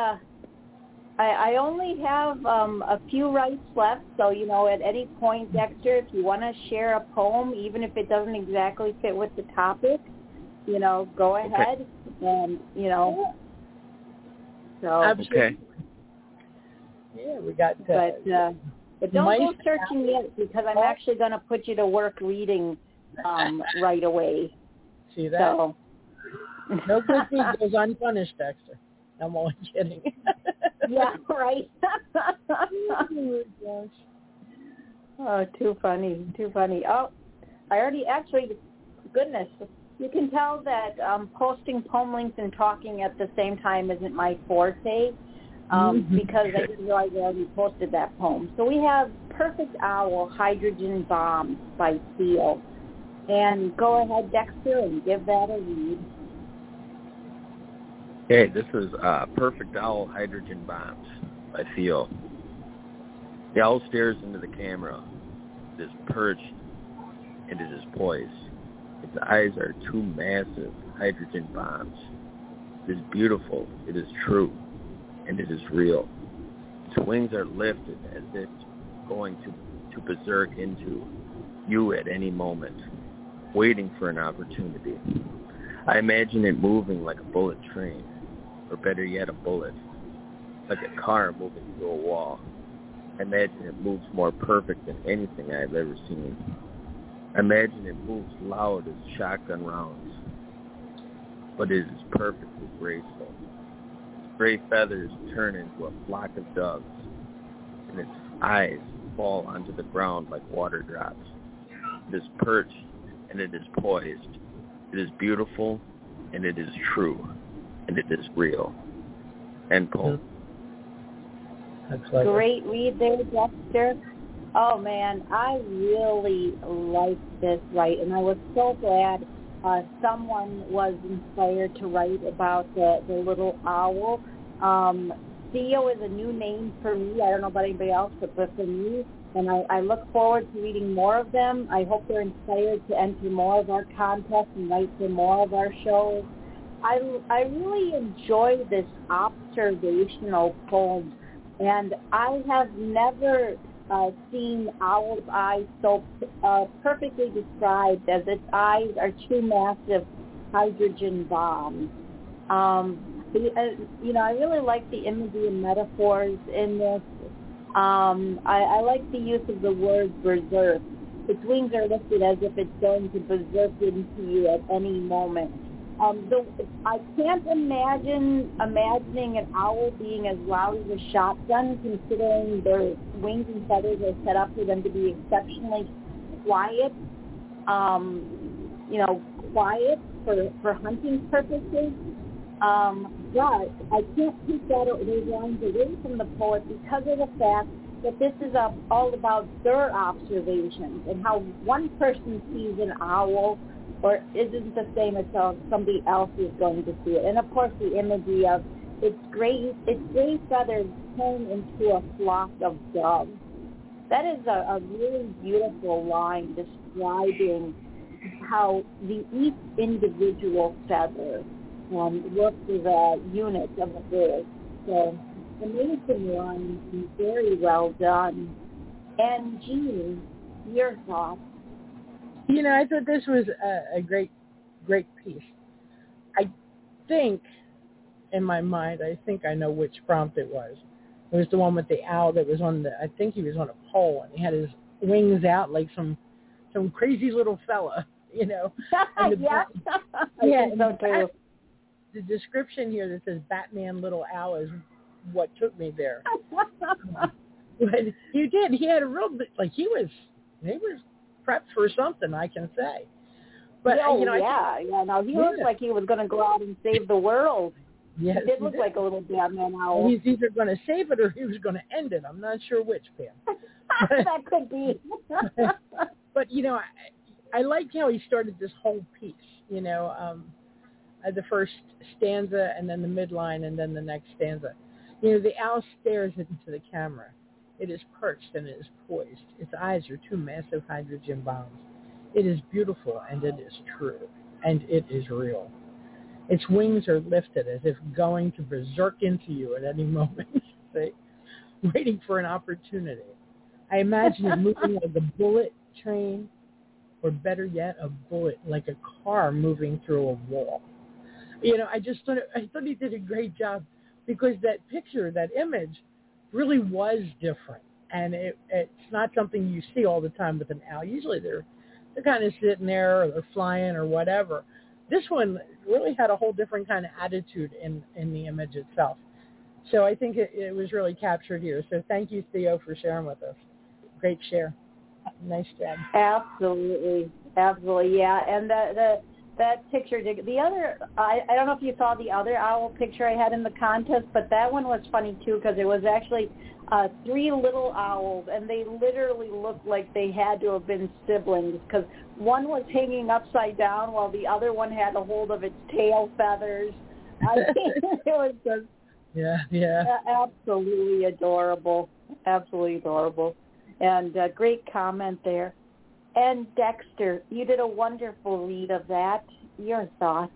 I only have a few rights left, so, you know, at any point, Dexter, if you want to share a poem, even if it doesn't exactly fit with the topic, you know, go ahead. And, you know, so. Absolutely. Okay. Yeah, we got But don't go searching yet, because I'm actually going to put you to work reading right away. See that? So. No good deed goes unpunished, Dexter. I'm only kidding. Yeah, right. Oh, my gosh. Oh, too funny. Oh, I already actually, goodness, you can tell that posting poem links and talking at the same time isn't my forte because I didn't realize I already posted that poem. So we have Perfect Owl, Hydrogen Bomb by Theo. And go ahead, Dexter, and give that a read. Okay, this is Perfect Owl, Hydrogen Bombs by Theo. The owl stares into the camera. It is perched, and it is poised. Its eyes are two massive hydrogen bombs. It is beautiful, it is true, and it is real. Its wings are lifted as if going to berserk into you at any moment, waiting for an opportunity. I imagine it moving like a bullet train, or better yet, a bullet, like a car moving through a wall. I imagine it moves more perfect than anything I've ever seen. I imagine it moves loud as shotgun rounds, but it is perfectly graceful. Its gray feathers turn into a flock of doves, and its eyes fall onto the ground like water drops. It is perched, and it is poised. It is beautiful, and it is true, and it is real. End poem. Great read there, Dexter. Oh, man, I really liked this, right? And I was so glad someone was inspired to write about the little owl. Theo is a new name for me. I don't know about anybody else, but for me. And I look forward to reading more of them. I hope they're inspired to enter more of our contests and write for more of our shows. I really enjoy this observational poem. And I have never seen Owl's eyes so perfectly described, as its eyes are two massive hydrogen bombs. You know, I really like the imagery and metaphors in this. I like the use of the word berserk. Its wings are lifted as if it's going to berserk into you at any moment. I can't imagining an owl being as loud as a shotgun, considering their wings and feathers are set up for them to be exceptionally quiet. You know, quiet for hunting purposes. But I can't keep those lines away from the poet because of the fact that this is all about their observations and how one person sees an owl or isn't the same as how somebody else is going to see it. And, of course, the imagery of its gray feathers turn into a flock of doves. That is a really beautiful line describing how each individual feather works as a unit of a bird. So, amazing line and very well done. And, Jean, your thoughts? You know, I thought this was a great piece. I think, in my mind, I know which prompt it was. It was the one with the owl that was I think he was on a pole, and he had his wings out like some crazy little fella, you know. And yeah, so too. The description here that says Batman Little Owl is what took me there. But you did. He had a real bit, like he was prepped for something, I can say. But no, he looked like he was going to go out and save the world. Yes, he did look like a little Batman owl. He's either going to save it or he was going to end it. I'm not sure which, Pam. That could be. But you know, I liked how he started this whole piece, the first stanza and then the midline and then the next stanza. The owl stares into the camera. It is perched and it is poised. Its eyes are two massive hydrogen bombs. It is beautiful and it is true and it is real. Its wings are lifted as if going to berserk into you at any moment, see? Waiting for an opportunity. I imagine it moving like a bullet train, or better yet, a bullet like a car moving through a wall. I thought he did a great job, because that picture, that image, really was different, and it's not something you see all the time with an owl. Usually they're kind of sitting there, or they're flying, or whatever. This one really had a whole different kind of attitude in the image itself. So I think it was really captured here. So thank you, Theo, for sharing with us. Great share. Nice job. Absolutely, yeah. And that picture, the other, I don't know if you saw the other owl picture I had in the contest, but that one was funny too, because it was actually 3 little owls, and they literally looked like they had to have been siblings, because one was hanging upside down while the other one had a hold of its tail feathers. It was just absolutely adorable. And great comment there. And Dexter, you did a wonderful read of that. Your thoughts?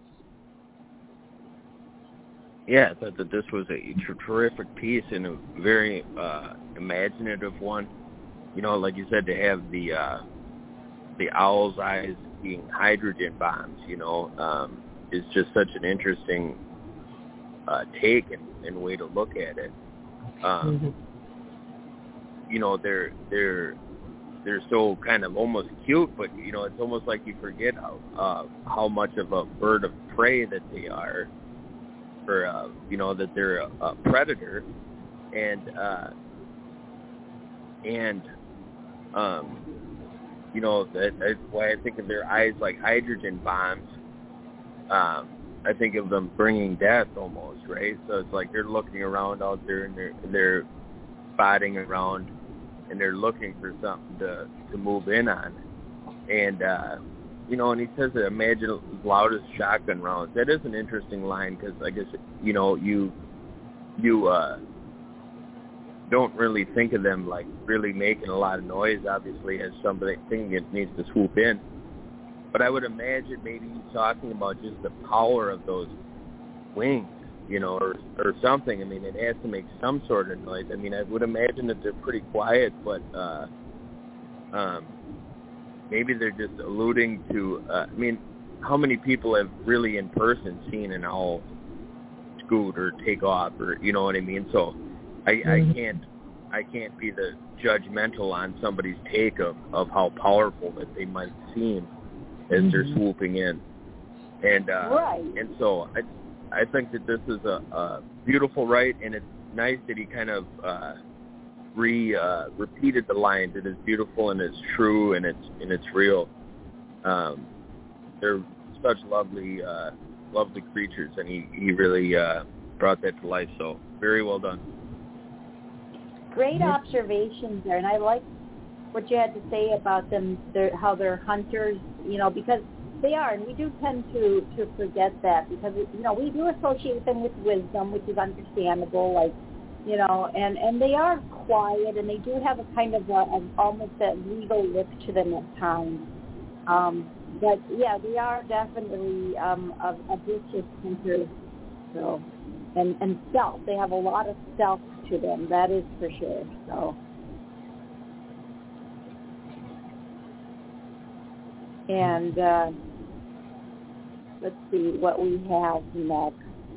Yeah, I thought that this was a terrific piece and a very imaginative one. Like you said, to have the owl's eyes being hydrogen bombs, is just such an interesting take and way to look at it. They're so kind of almost cute, but it's almost like you forget how much of a bird of prey that they are, or that they're a predator, and that's why I think of their eyes like hydrogen bombs. I think of them bringing death almost, right? So it's like they're looking around out there and they're spotting around, and they're looking for something to move in on. And, and he says that imagine as loud as shotgun rounds. That is an interesting line, because I guess, you don't really think of them like really making a lot of noise, obviously, as something that needs to swoop in. But I would imagine maybe he's talking about just the power of those wings, or something. I mean, it has to make some sort of noise. I mean, I would imagine that they're pretty quiet, but maybe they're just alluding to, how many people have really in person seen an owl scoot or take off, or, you know what I mean? So I can't be the judgmental on somebody's take of how powerful that they might seem as they're swooping in. And right. And so I think that this is a beautiful write, and it's nice that he kind of repeated the lines. It is beautiful and it's true and it's real. They're such lovely creatures, and he really brought that to life. So very well done. Great observations there, and I like what you had to say about them, how they're hunters, because they are, and we do tend to forget that, because, we do associate them with wisdom, which is understandable, like, and they are quiet, and they do have a kind of almost that legal look to them at times. But, yeah, they are definitely a vicious hunter, so, and stealth. They have a lot of stealth to them, that is for sure, so. And let's see what we have next.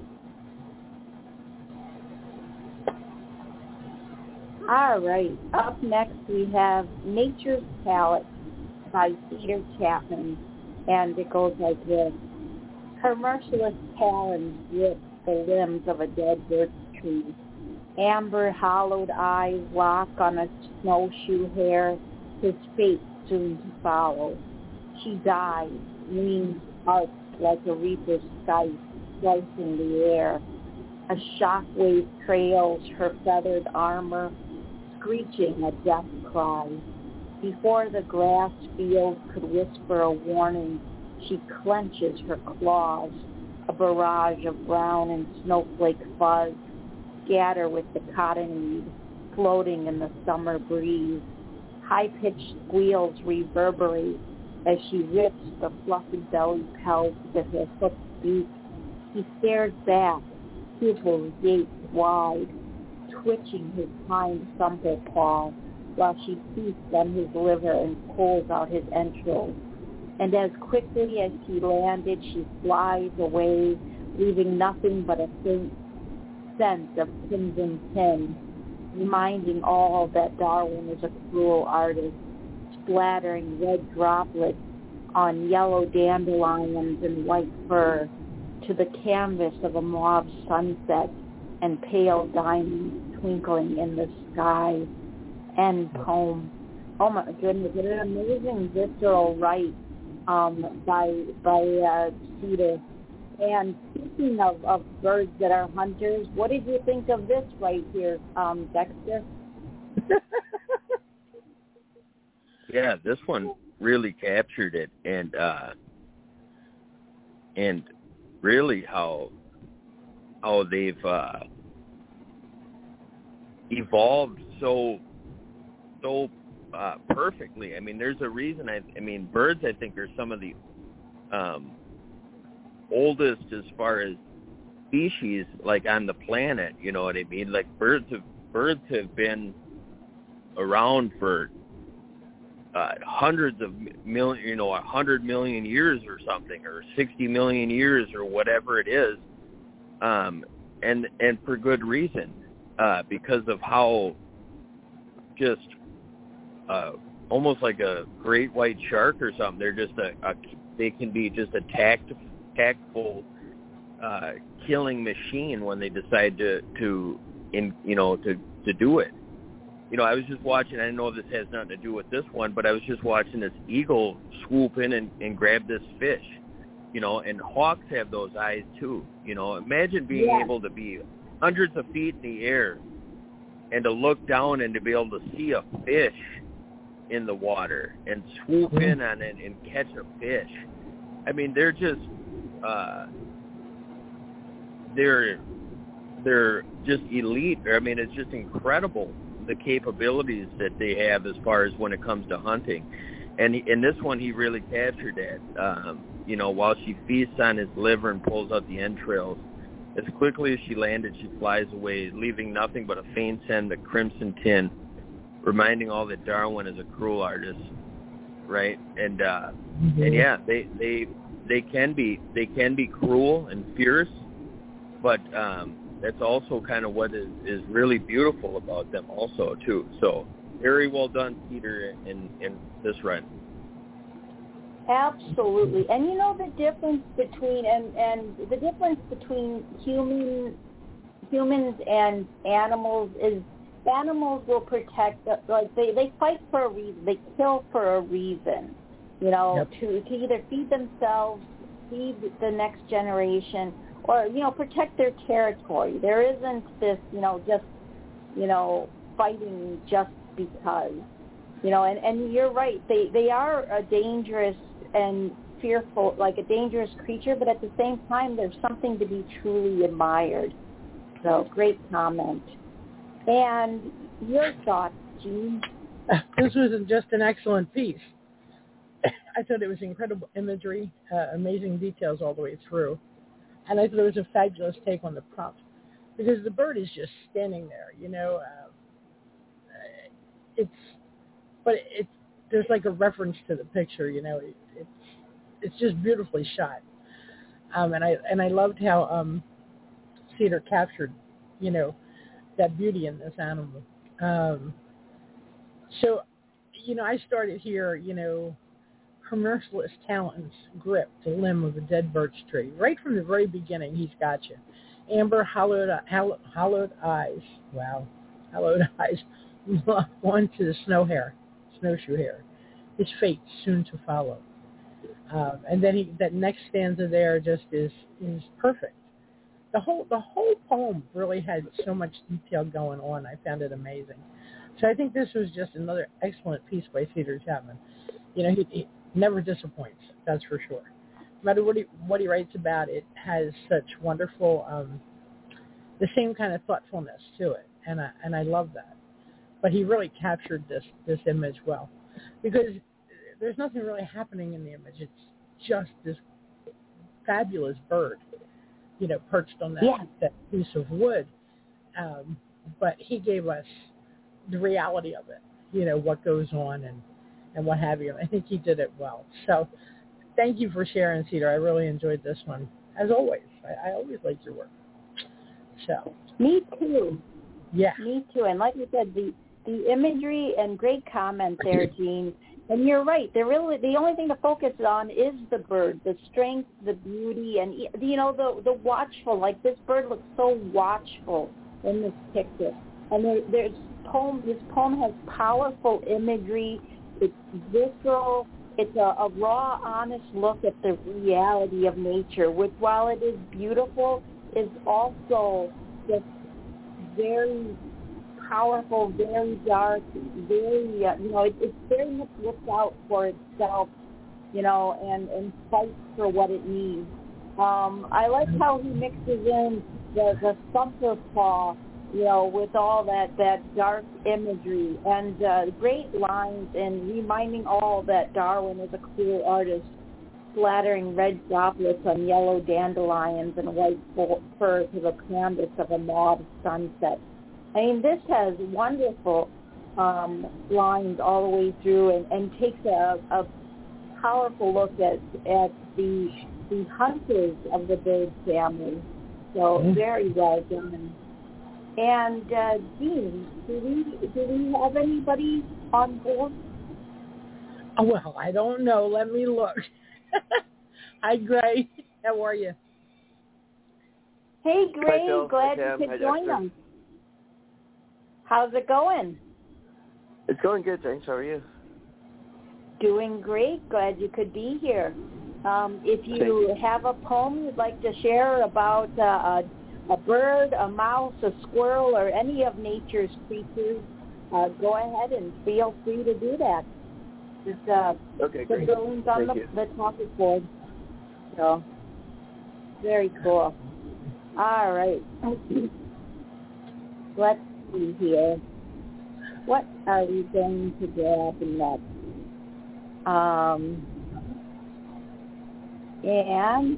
All right. Up next we have Nature's Palette by Peter Chapman. And it goes like this. Her merciless talons grip the limbs of a dead birch tree. Amber hollowed eyes lock on a snowshoe hare, his fate soon to follow. She dies, wings arched like a reaper's scythe, slicing the air. A shockwave trails her feathered armor, screeching a death cry. Before the grass field could whisper a warning, she clenches her claws. A barrage of brown and snowflake fuzz scatter with the cottonweed floating in the summer breeze. High-pitched squeals reverberate as she rips the fluffy belly pelts with her hooked beak. He stares back, pupils gaped wide, twitching his hind thumper paw, while she feasts on his liver and pulls out his entrails. And as quickly as she landed, she flies away, leaving nothing but a faint sense of crimson tin, reminding all that Darwin is a cruel artist, splattering red droplets on yellow dandelions and white fur to the canvas of a mauve sunset and pale diamonds twinkling in the sky. End poem. Oh my goodness, what an amazing visceral write by Cedar. And speaking of birds that are hunters, what did you think of this right here, Dexter? Yeah, this one really captured it, and really how they've evolved so perfectly. I mean, there's a reason. I mean, birds, I think, are some of the oldest as far as species, like, on the planet. You know what I mean? Like, birds have been around for hundreds of million, 100 million years or something, or 60 million years, or whatever it is, and for good reason, because of how just almost like a great white shark or something. They're just they can be just a tactful killing machine when they decide to do it. I was just watching, I know this has nothing to do with this one, but I was just watching this eagle swoop in and grab this fish, and hawks have those eyes too. Imagine being able to be hundreds of feet in the air and to look down and to be able to see a fish in the water and swoop in on it and catch a fish. I mean, they're just, they're just elite. I mean, it's just incredible, the capabilities that they have as far as when it comes to hunting. And in this one, he really captured that. While she feasts on his liver and pulls out the entrails, as quickly as she landed, she flies away, leaving nothing but a faint scent of crimson tin, reminding all that Darwin is a cruel artist, right? And and yeah, they can be cruel and fierce, but that's also kind of what is really beautiful about them also too. So very well done, Peter, in this run. Absolutely. And the difference between and the difference between humans and animals is animals will protect, like they fight for a reason, they kill for a reason, to either feed themselves, feed the next generation, or protect their territory. There isn't this just fighting just because, and you're right, they are a dangerous and fearful, like a dangerous creature, but at the same time there's something to be truly admired. So great comment. And your thoughts, Jean? This was just an excellent piece. I thought it was incredible imagery, amazing details all the way through. And I thought it was a fabulous take on the prompt, because the bird is just standing there, there's like a reference to the picture, it's just beautifully shot. And I loved how Cedar captured, that beauty in this animal. So, I started here, her merciless talons grip the limb of a dead birch tree. Right from the very beginning, he's got you. Amber hollowed eyes. Wow. Hollowed eyes. One to the snowshoe hare. His fate soon to follow. And then that next stanza there just is perfect. The whole poem really had so much detail going on. I found it amazing. So I think this was just another excellent piece by Cedar Chapman. He never disappoints, that's for sure. No matter what he writes about, it has such wonderful, the same kind of thoughtfulness to it, and I love that. But he really captured this image well, because there's nothing really happening in the image. It's just this fabulous bird, perched on that piece of wood. But he gave us the reality of it, what goes on and what have you. I think he did it well. So thank you for sharing, Cedar. I really enjoyed this one, as always. I always like your work. So Me too. Yeah. Me too. And like you said, the imagery and great comment there, Jean. And you're right. The only thing to focus on is the bird, the strength, the beauty, and the watchful. Like, this bird looks so watchful in this picture. And this poem has powerful imagery. It's visceral. It's a raw, honest look at the reality of nature, which, while it is beautiful, is also just very powerful, very dark, very, it's very much looks out for itself, and fights for what it needs. I like how he mixes in the sucker paw, with all that dark imagery and great lines, and reminding all that Darwin is a cruel artist, splattering red droplets on yellow dandelions and white fur to the canvas of a mauve sunset. I mean, this has wonderful lines all the way through, and takes a powerful look at the hunters of the bird family. So very well done. And Jean, do we have anybody on board? Oh, well, I don't know. Let me look. Hi, Gray. How are you? Hey, Gray. Hi, Phil. Glad Hi, you could Hi, join Dexter. us. How's it going? It's going good, thanks. How are you? Doing great. Glad you could be here. If you have a poem you'd like to share about a bird, a mouse, a squirrel, or any of nature's creatures, go ahead and feel free to do that. Just Okay, put great. the link on the topic board. So, very cool. All right. Let's see here. What are we going to grab next? And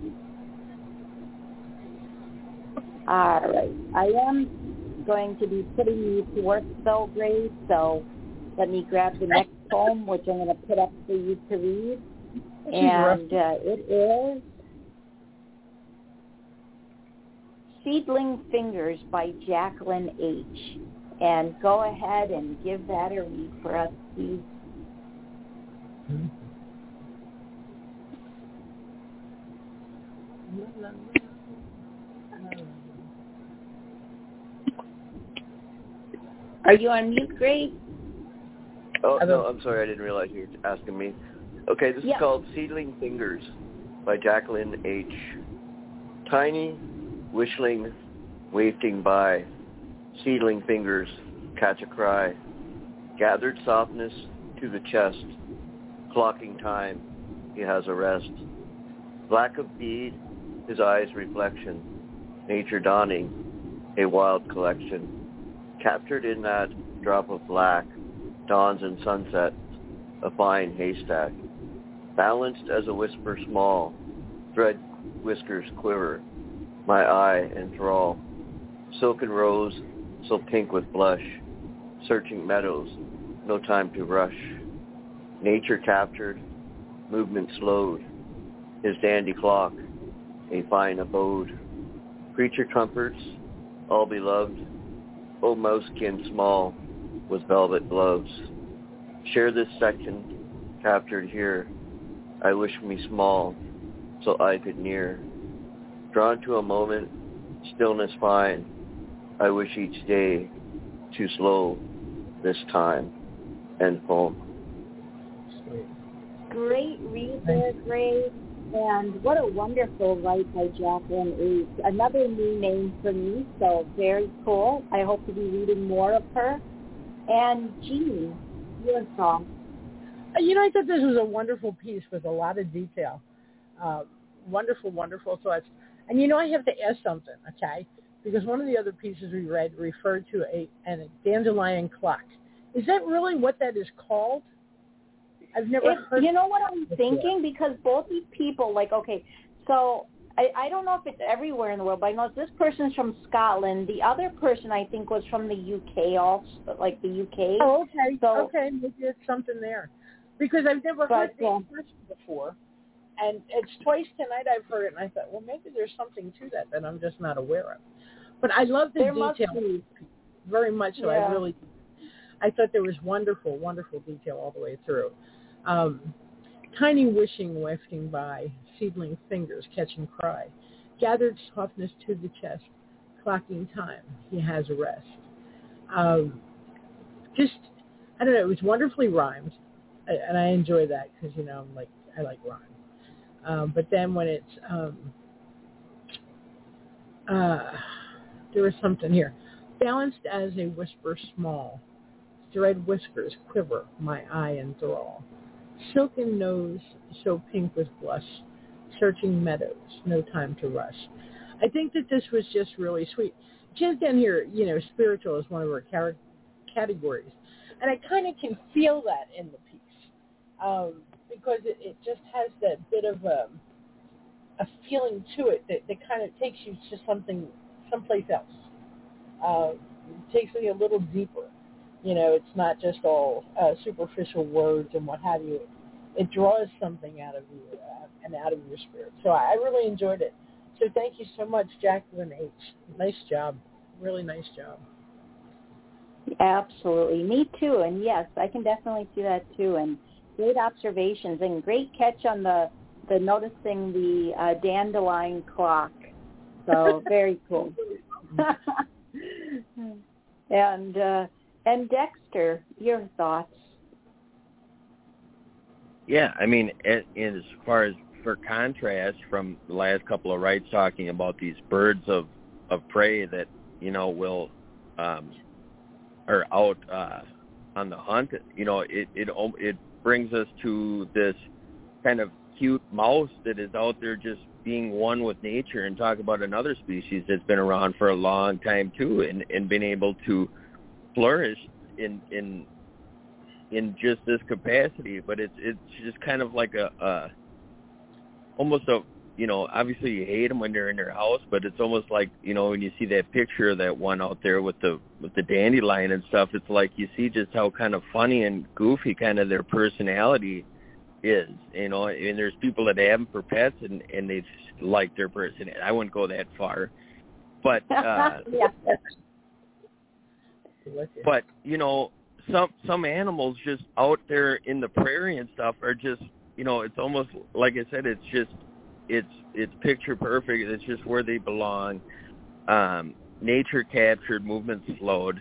all right, I am going to be putting you to work, though, Grace. So let me grab the next poem, which I'm going to put up for you to read. And it is Seedling Fingers by Jacqueline H. And go ahead and give that a read for us, please. Are you on mute, Grace? Oh, no, I'm sorry. I didn't realize you were asking me. Okay, this is called Seedling Fingers by Jacqueline H. Tiny, whistling, wafting by, seedling fingers catch a cry, gathered softness to the chest, clocking time, he has a rest. Black of bead, his eyes reflection, nature dawning, a wild collection. Captured in that drop of black, dawns and sunsets, a fine haystack. Balanced as a whisper small, thread whiskers quiver, my eye enthrall. Silken rose, so pink with blush, searching meadows, no time to rush. Nature captured, movement slowed, his dandy clock, a fine abode. Creature comforts, all beloved, O mousekin small, with velvet gloves. Share this section, captured here, I wish me small, so I could near. Drawn to a moment, stillness fine, I wish each day, too slow, this time. End poem. Great read there, Grace. And what a wonderful write by Jacqueline H. Another new name for me, so very cool. I hope to be reading more of her. And Jean, your song. I thought this was a wonderful piece with a lot of detail. Wonderful, wonderful thoughts. And I have to ask something, okay? Because one of the other pieces we read referred to a dandelion clock. Is that really what that is called? I've never heard. You know what I'm thinking? Because both these people, so I don't know if it's everywhere in the world, but I know this person's from Scotland. The other person, I think, was from the UK also, the UK. Oh, okay. So, okay, maybe it's something there. Because I've never heard the expression before. And it's twice tonight I've heard it, and I thought, well, maybe there's something to that I'm just not aware of. But I love the detail very much so. Yeah. I thought there was wonderful, wonderful detail all the way through. Tiny wishing wafting by, seedling fingers catching cry, gathered softness to the chest, clocking time, he has a rest. I don't know, it was wonderfully rhymed, and I enjoy that because, I like rhyme. But then when it's, there was something here, balanced as a whisper small, thread whiskers quiver, my eye enthrall. Silken nose, so pink with blush, searching meadows, no time to rush. I think that this was just really sweet. Just down here, spiritual is one of our categories. And I kind of can feel that in the piece because it just has that bit of a feeling to it that kind of takes you to someplace else. It takes me a little deeper. It's not just all superficial words and what have you. It draws something out of you and out of your spirit. So I really enjoyed it. So thank you so much, Jacqueline H. Nice job. Really nice job. Absolutely. Me too. And yes, I can definitely see that too. And great observations and great catch on the noticing the dandelion clock. So very cool. And Dexter, your thoughts? Yeah, I mean, as far as for contrast from the last couple of rights talking about these birds of prey that will are out on the hunt, it brings us to this kind of cute mouse that is out there just being one with nature, and talk about another species that's been around for a long time too, and been able to flourish in just this capacity. But it's just kind of like almost a obviously you hate them when they're in their house, but it's almost like when you see that picture of that one out there with the dandelion and stuff, it's like you see just how kind of funny and goofy kind of their personality is, and there's people that have them for pets and they just like their personality. I wouldn't go that far, but yeah. But some animals just out there in the prairie and stuff are just it's almost like I said, it's just it's picture perfect. It's just where they belong. Nature captured, movement slowed.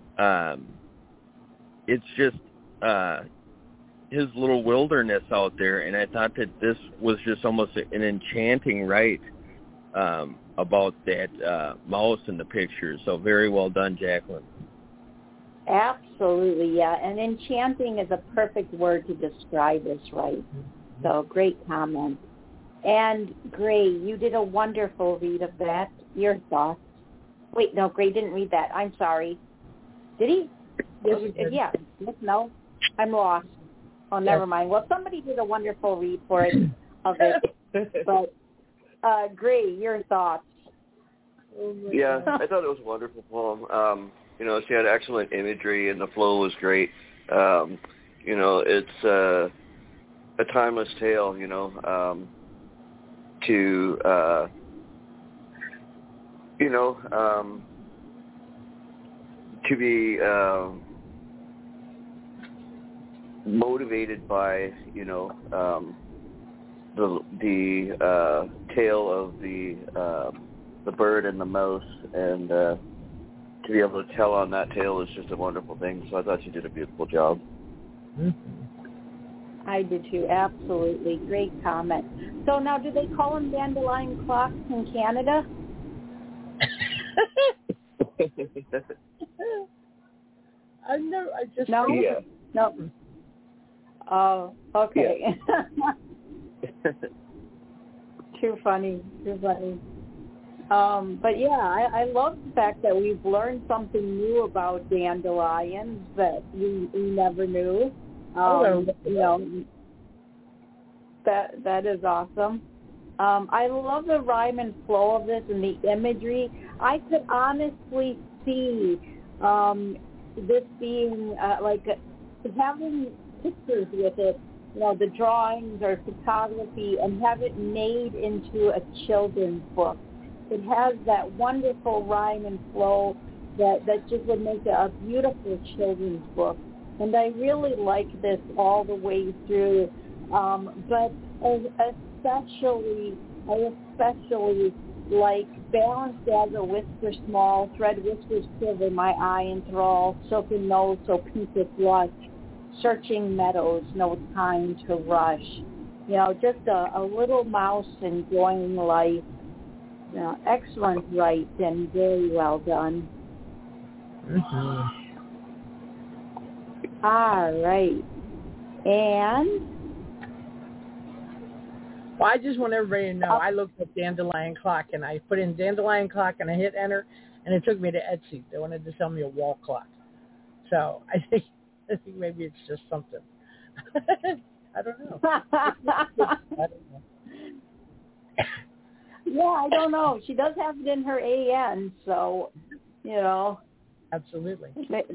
It's just his little wilderness out there, and I thought that this was just almost an enchanting right about that mouse in the picture. So very well done, Jacqueline. Absolutely, yeah. And enchanting is a perfect word to describe this, right? So great comment. And Gray, you did a wonderful read of that. Your thoughts? Wait, no, Gray didn't read that. I'm sorry. Did he? Yes, he did. Yeah. No, I'm lost. Oh, never mind. Well, somebody did a wonderful read for it of it. But Gray, your thoughts? Yeah, I thought it was a wonderful poem. She had excellent imagery and the flow was great. It's a timeless tale, to be motivated by, the tale of the bird and the mouse, and to be able to tell on that tale is just a wonderful thing. So I thought you did a beautiful job. I did too. Absolutely. Great comment. So now, do they call them dandelion clocks in Canada? I just no. Yeah. No. Oh, okay. Yeah. Too funny. But yeah, I love the fact that we've learned something new about dandelions that we never knew. That is awesome. I love the rhyme and flow of this and the imagery. I could honestly see this being having pictures with it, the drawings or photography, and have it made into a children's book. It has that wonderful rhyme and flow that just would make it a beautiful children's book. And I really like this all the way through. But I especially like balanced as a whisper small, thread whispers quiver, my eye enthrall, silken nose so pink with blush, searching meadows, no time to rush. Just a little mouse enjoying life. Excellent write and very well done. Mm-hmm. All right. And? Well, I just want everybody to know, I looked up Dandelion Clock, and I put in Dandelion Clock, and I hit enter, and it took me to Etsy. They wanted to sell me a wall clock. So I think maybe it's just something. I don't know. Yeah, I don't know. She does have it in her AN, so, Absolutely.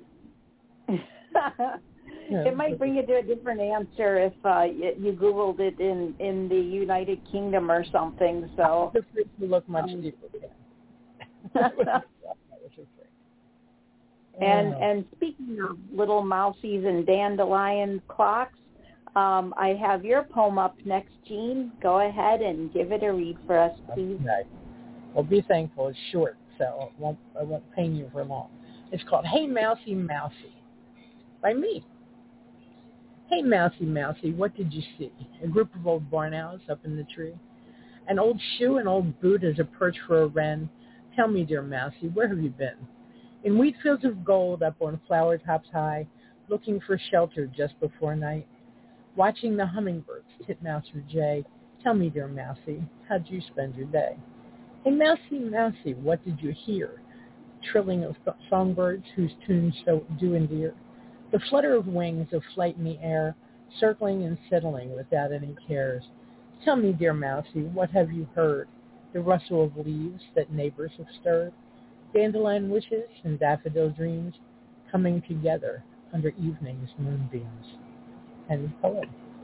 It might bring you to a different answer if you Googled it in the United Kingdom or something. So you look much deeper. And speaking of little mousies and dandelion clocks, I have your poem up next, Jean. Go ahead and give it a read for us, please. Okay. Well, be thankful. It's short, so I won't pain you for long. It's called Hey Mousy Mousy by me. Hey Mousy Mousy, what did you see? A group of old barn owls up in the tree. An old shoe, an old boot as a perch for a wren. Tell me, dear Mousy, where have you been? In wheat fields of gold up on flower tops high, looking for shelter just before night. Watching the hummingbirds, titmouse or jay. Tell me, dear Mousy, how'd you spend your day? Hey Mousy Mousy, what did you hear? Trilling of songbirds whose tunes so do endear. The flutter of wings of flight in the air, circling and settling without any cares. Tell me, dear Mousy, what have you heard? The rustle of leaves that neighbors have stirred? Dandelion wishes and daffodil dreams coming together under evening's moonbeams. And poem.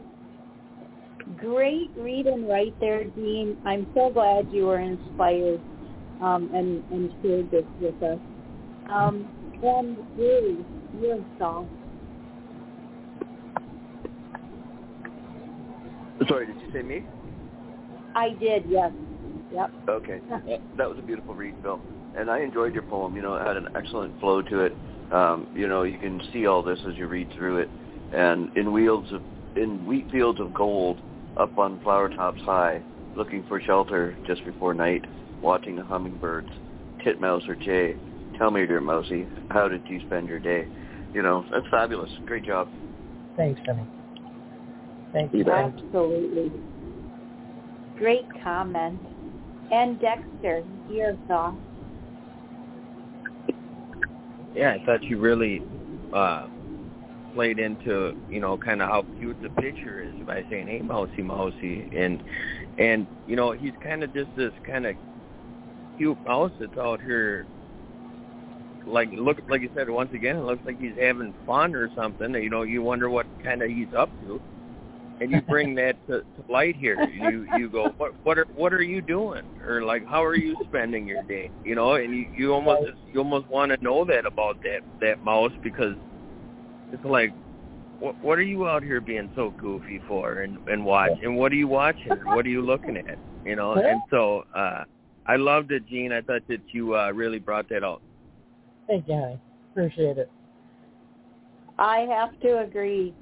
Great read and write there, Dean. I'm so glad you were inspired and shared this with us. And really, your thoughts. Sorry, did you say me? I did, yes. Yep. Okay. That was a beautiful read, Phil. And I enjoyed your poem. It had an excellent flow to it. You can see all this as you read through it. And in wheat fields of gold, up on flower tops high, looking for shelter just before night, watching the hummingbirds, titmouse or jay. Tell me, dear Mousy, how did you spend your day? That's fabulous. Great job. Thanks, honey. Thank you. Absolutely. Great comment. And Dexter, your thoughts? Yeah, I thought you really played into, kind of how cute the picture is by saying, hey, Mousy, Mousy. And he's kind of just this kind of cute mouse that's out here. Like you said, once again, it looks like he's having fun or something. You wonder what kind of he's up to. And you bring that to light here. You go, what are you doing? Or like, how are you spending your day? And you almost want to know that about that mouse, because it's like, what are you out here being so goofy for and watch? And what are you watching? What are you looking at? And so I loved it, Gene. I thought that you really brought that out. Thank you, honey. Appreciate it. I have to agree.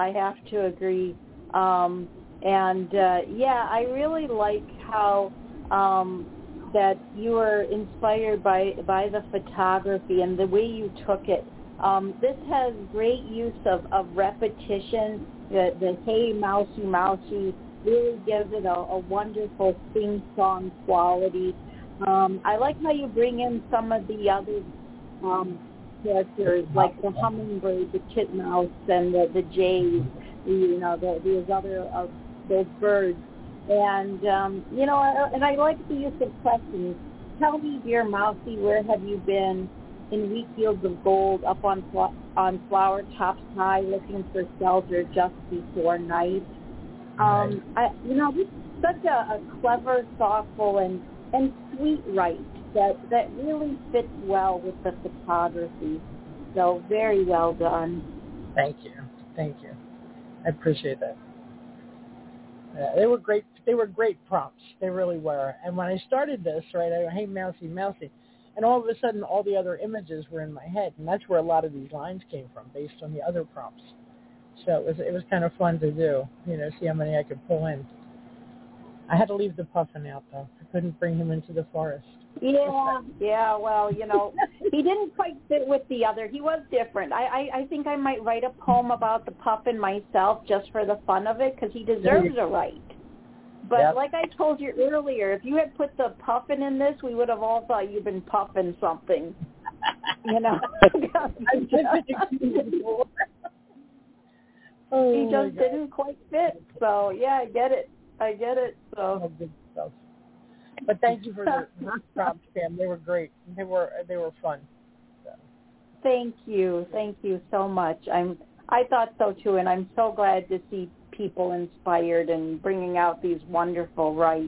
I really like how that you were inspired by the photography and the way you took it This has great use of repetition. The hey, mousy, mousy really gives it a wonderful sing-song quality. I like how you bring in some of the other characters, like the hummingbird, the titmouse, and the jays, these other those birds. And, and I like the use of questions. Tell me, dear Mousy, where have you been in wheat fields of gold, up on flower tops high, looking for shelter just before night? This is such a clever, thoughtful, and sweet write that really fits well with the photography. So very well done. Thank you. I appreciate that. They were great. They were great prompts. They really were. And when I started this, right, I went, hey, mousy, mousy. And all of a sudden, all the other images were in my head. And that's where a lot of these lines came from, based on the other prompts. So it was kind of fun to do, see how many I could pull in. I had to leave the puffin out, though. I couldn't bring him into the forest. Yeah, well, he didn't quite fit with the other. He was different. I think I might write a poem about the puffin myself just for the fun of it, because he deserves a write. But like I told you earlier, if you had put the puffin in this, we would have all thought you'd been puffing something. He just didn't quite fit. So, yeah, I get it. So. Good stuff. But thank you for the prompts, Pam. They were great. They were fun. So. Thank you so much. I thought so too, and I'm so glad to see people inspired and bringing out these wonderful rights.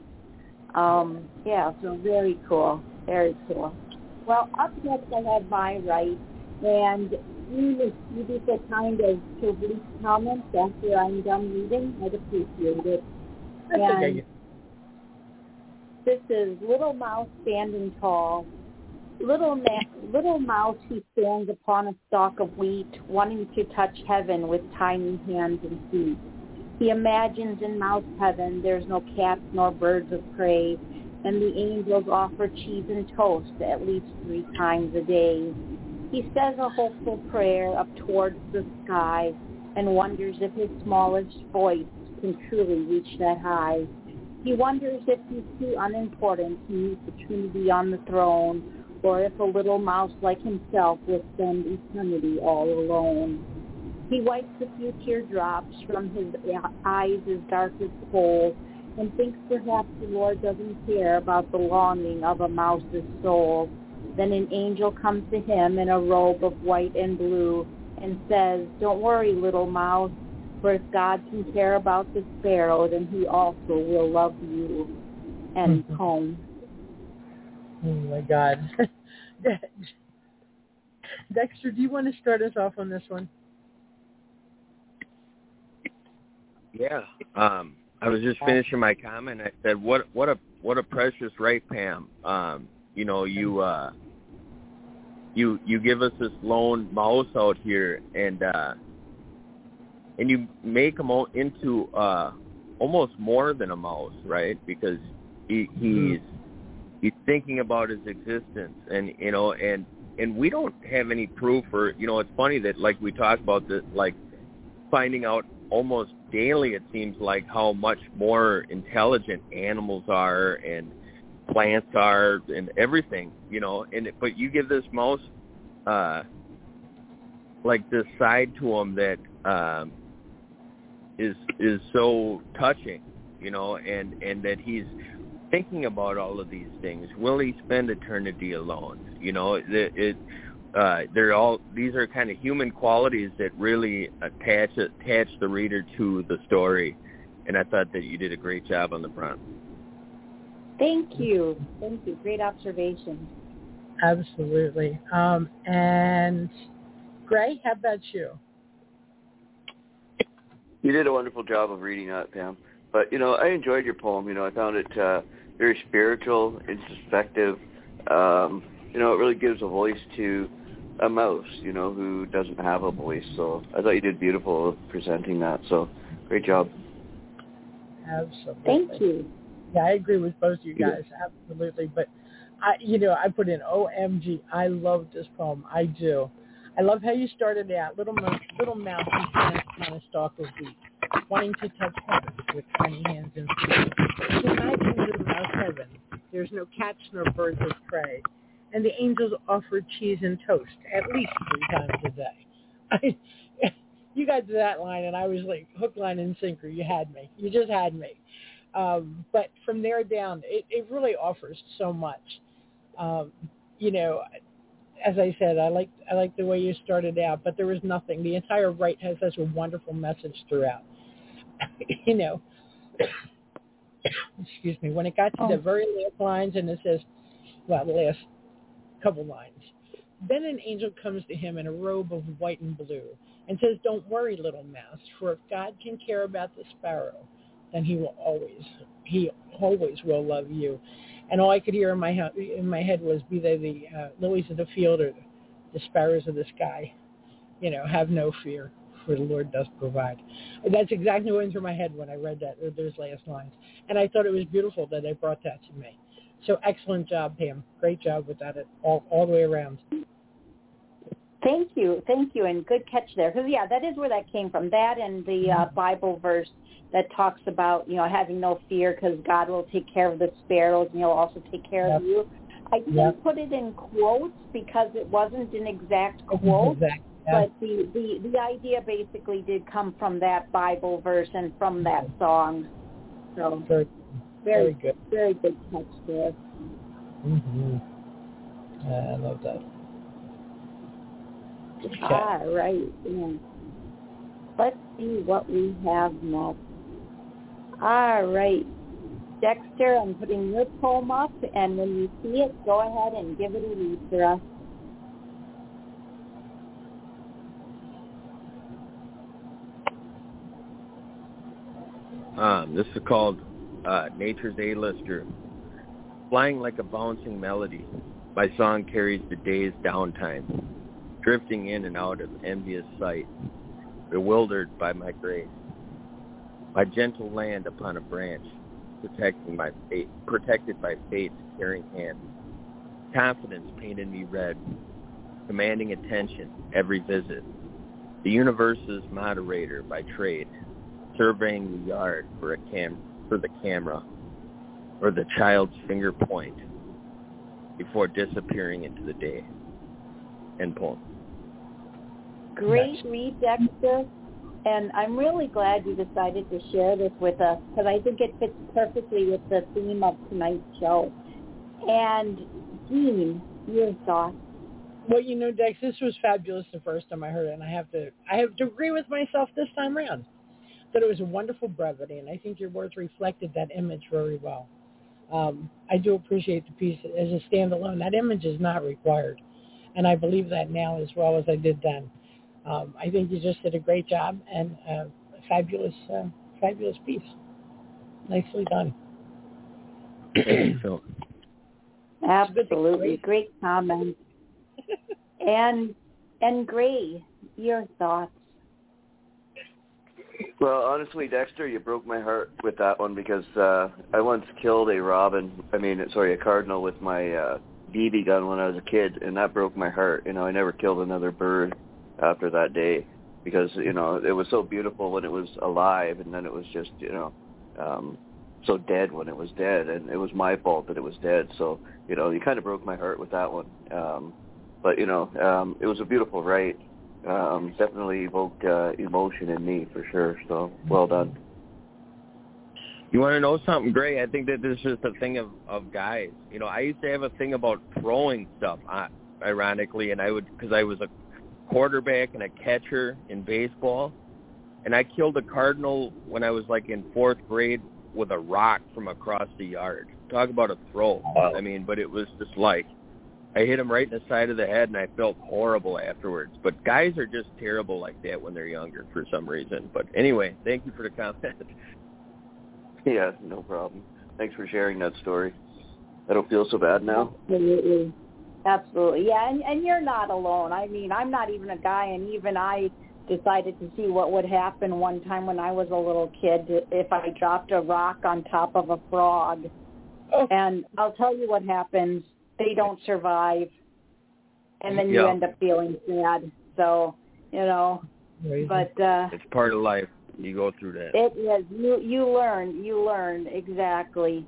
So very cool. Well, up next I have my right, and you be so kind as to leave comments after I'm done reading. I'd appreciate it. And this is Little Mouse Standing Tall. Little mouse who stands upon a stalk of wheat, wanting to touch heaven with tiny hands and feet. He imagines in mouse heaven there's no cats nor birds of prey, and the angels offer cheese and toast at least 3 times a day. He says a hopeful prayer up towards the sky and wonders if his smallest voice can truly reach that high. He wonders if he's too unimportant to meet the Trinity on the throne, or if a little mouse like himself will spend eternity all alone. He wipes a few teardrops from his eyes as dark as coal, and thinks perhaps the Lord doesn't care about the longing of a mouse's soul. Then an angel comes to him in a robe of white and blue and says, "Don't worry, little mouse, for if God can care about the sparrow, then he also will love you." And poem. Oh, my God. Dexter, do you want to start us off on this one? Yeah. I was just finishing my comment. I said, "What a precious right, Pam. You give us this lone mouse out here, and you make him into almost more than a mouse, right? Because he's thinking about his existence, and we don't have any proof, or it's funny that, like, we talk about this, like, finding out almost daily, it seems like, how much more intelligent animals are and plants are and everything, but you give this mouse like this side to him that is so touching, and that he's thinking about all of these things. Will he spend eternity alone? These are kind of human qualities that really attach the reader to the story, and I thought that you did a great job on the front. Thank you. Great observation. Absolutely. And Gray, how about you? You did a wonderful job of reading that, Pam. But, I enjoyed your poem. I found it very spiritual, introspective. It really gives a voice to a mouse, who doesn't have a voice. So I thought you did beautiful presenting that. So great job. Absolutely. Thank you. Yeah, I agree with both of you guys. Absolutely. But, I put in OMG. I love this poem. I do. I love how you started out. Little mouse on a stalk of wheat, wanting to touch heaven with tiny hands and feet. To imagine little mouse heaven, there's no cats nor birds of prey, and the angels offered cheese and toast at least 3 times a day. You got to that line, and I was like, hook, line, and sinker. You had me. You just had me. But from there down, it really offers so much. You know, as I said, I like the way you started out, but there was nothing. The entire right has such a wonderful message throughout. You know, excuse me, when it got to the very last lines, and it says, well, the last couple lines, then an angel comes to him in a robe of white and blue and says, don't worry, little mouse, for if God can care about the sparrow, then he always will love you. And all I could hear in my head was, be they the lilies of the field or the sparrows of the sky, you know, have no fear, for the Lord does provide. And that's exactly what went through my head when I read those last lines. And I thought it was beautiful that they brought that to me. So excellent job, Pam. Great job with that all the way around. Thank you, and good catch there. Because, yeah, that is where that came from. That and the Bible verse that talks about, you know, having no fear because God will take care of the sparrows and he'll also take care of you. I didn't put it in quotes because it wasn't an exact quote, but the idea basically did come from that Bible verse and from that song. So very good. Very good touch there. Mm-hmm. I love that. All right. Yeah. Let's see what we have next. All right. Dexter, I'm putting your poem up, and when you see it, go ahead and give it a read for us. This is called Nature's A-Lister. Flying like a bouncing melody, my song carries the day's downtime, drifting in and out of envious sight, bewildered by my grace. My gentle land upon a branch, protected by fate's caring hand. Confidence painted me red, commanding attention every visit. The universe's moderator by trade, surveying the yard for the camera, or the child's finger point, before disappearing into the day. End poem. Great read, Dexter. And I'm really glad you decided to share this with us because I think it fits perfectly with the theme of tonight's show. And Dean, your thoughts? Well, you know, Dex, this was fabulous the first time I heard it, and I have to agree with myself this time around that it was a wonderful brevity, and I think your words reflected that image very well. I do appreciate the piece as a standalone. That image is not required, and I believe that now as well as I did then. I think you just did a great job and a fabulous piece. Nicely done. So, absolutely. Great comment. and Gray, your thoughts? Well, honestly, Dexter, you broke my heart with that one because I once killed a cardinal with my BB gun when I was a kid, and that broke my heart. You know, I never killed another bird after that day because, you know, it was so beautiful when it was alive, and then it was just, you know, so dead when it was dead, and it was my fault that it was dead. So, you know, you kind of broke my heart with that one. But, you know, it was a beautiful write. Definitely evoked emotion in me for sure. So well done. You want to know something, Gray? I think that this is just a thing of guys. You know, I used to have a thing about throwing stuff, ironically, and because I was a quarterback and a catcher in baseball, and I killed a cardinal when I was like in 4th grade with a rock from across the yard. Talk about a throw. Wow. I mean, but it was just like, I hit him right in the side of the head, and I felt horrible afterwards. But guys are just terrible like that when they're younger for some reason. But anyway, thank you for the comment. Yeah, no problem. Thanks for sharing that story. I don't feel so bad now. Absolutely. Yeah, and you're not alone. I mean, I'm not even a guy, and even I decided to see what would happen one time when I was a little kid if I dropped a rock on top of a frog. Oh. And I'll tell you what happens. They don't survive, and then you end up feeling sad. So, you know, but it's part of life. You go through that. It is. You learn exactly.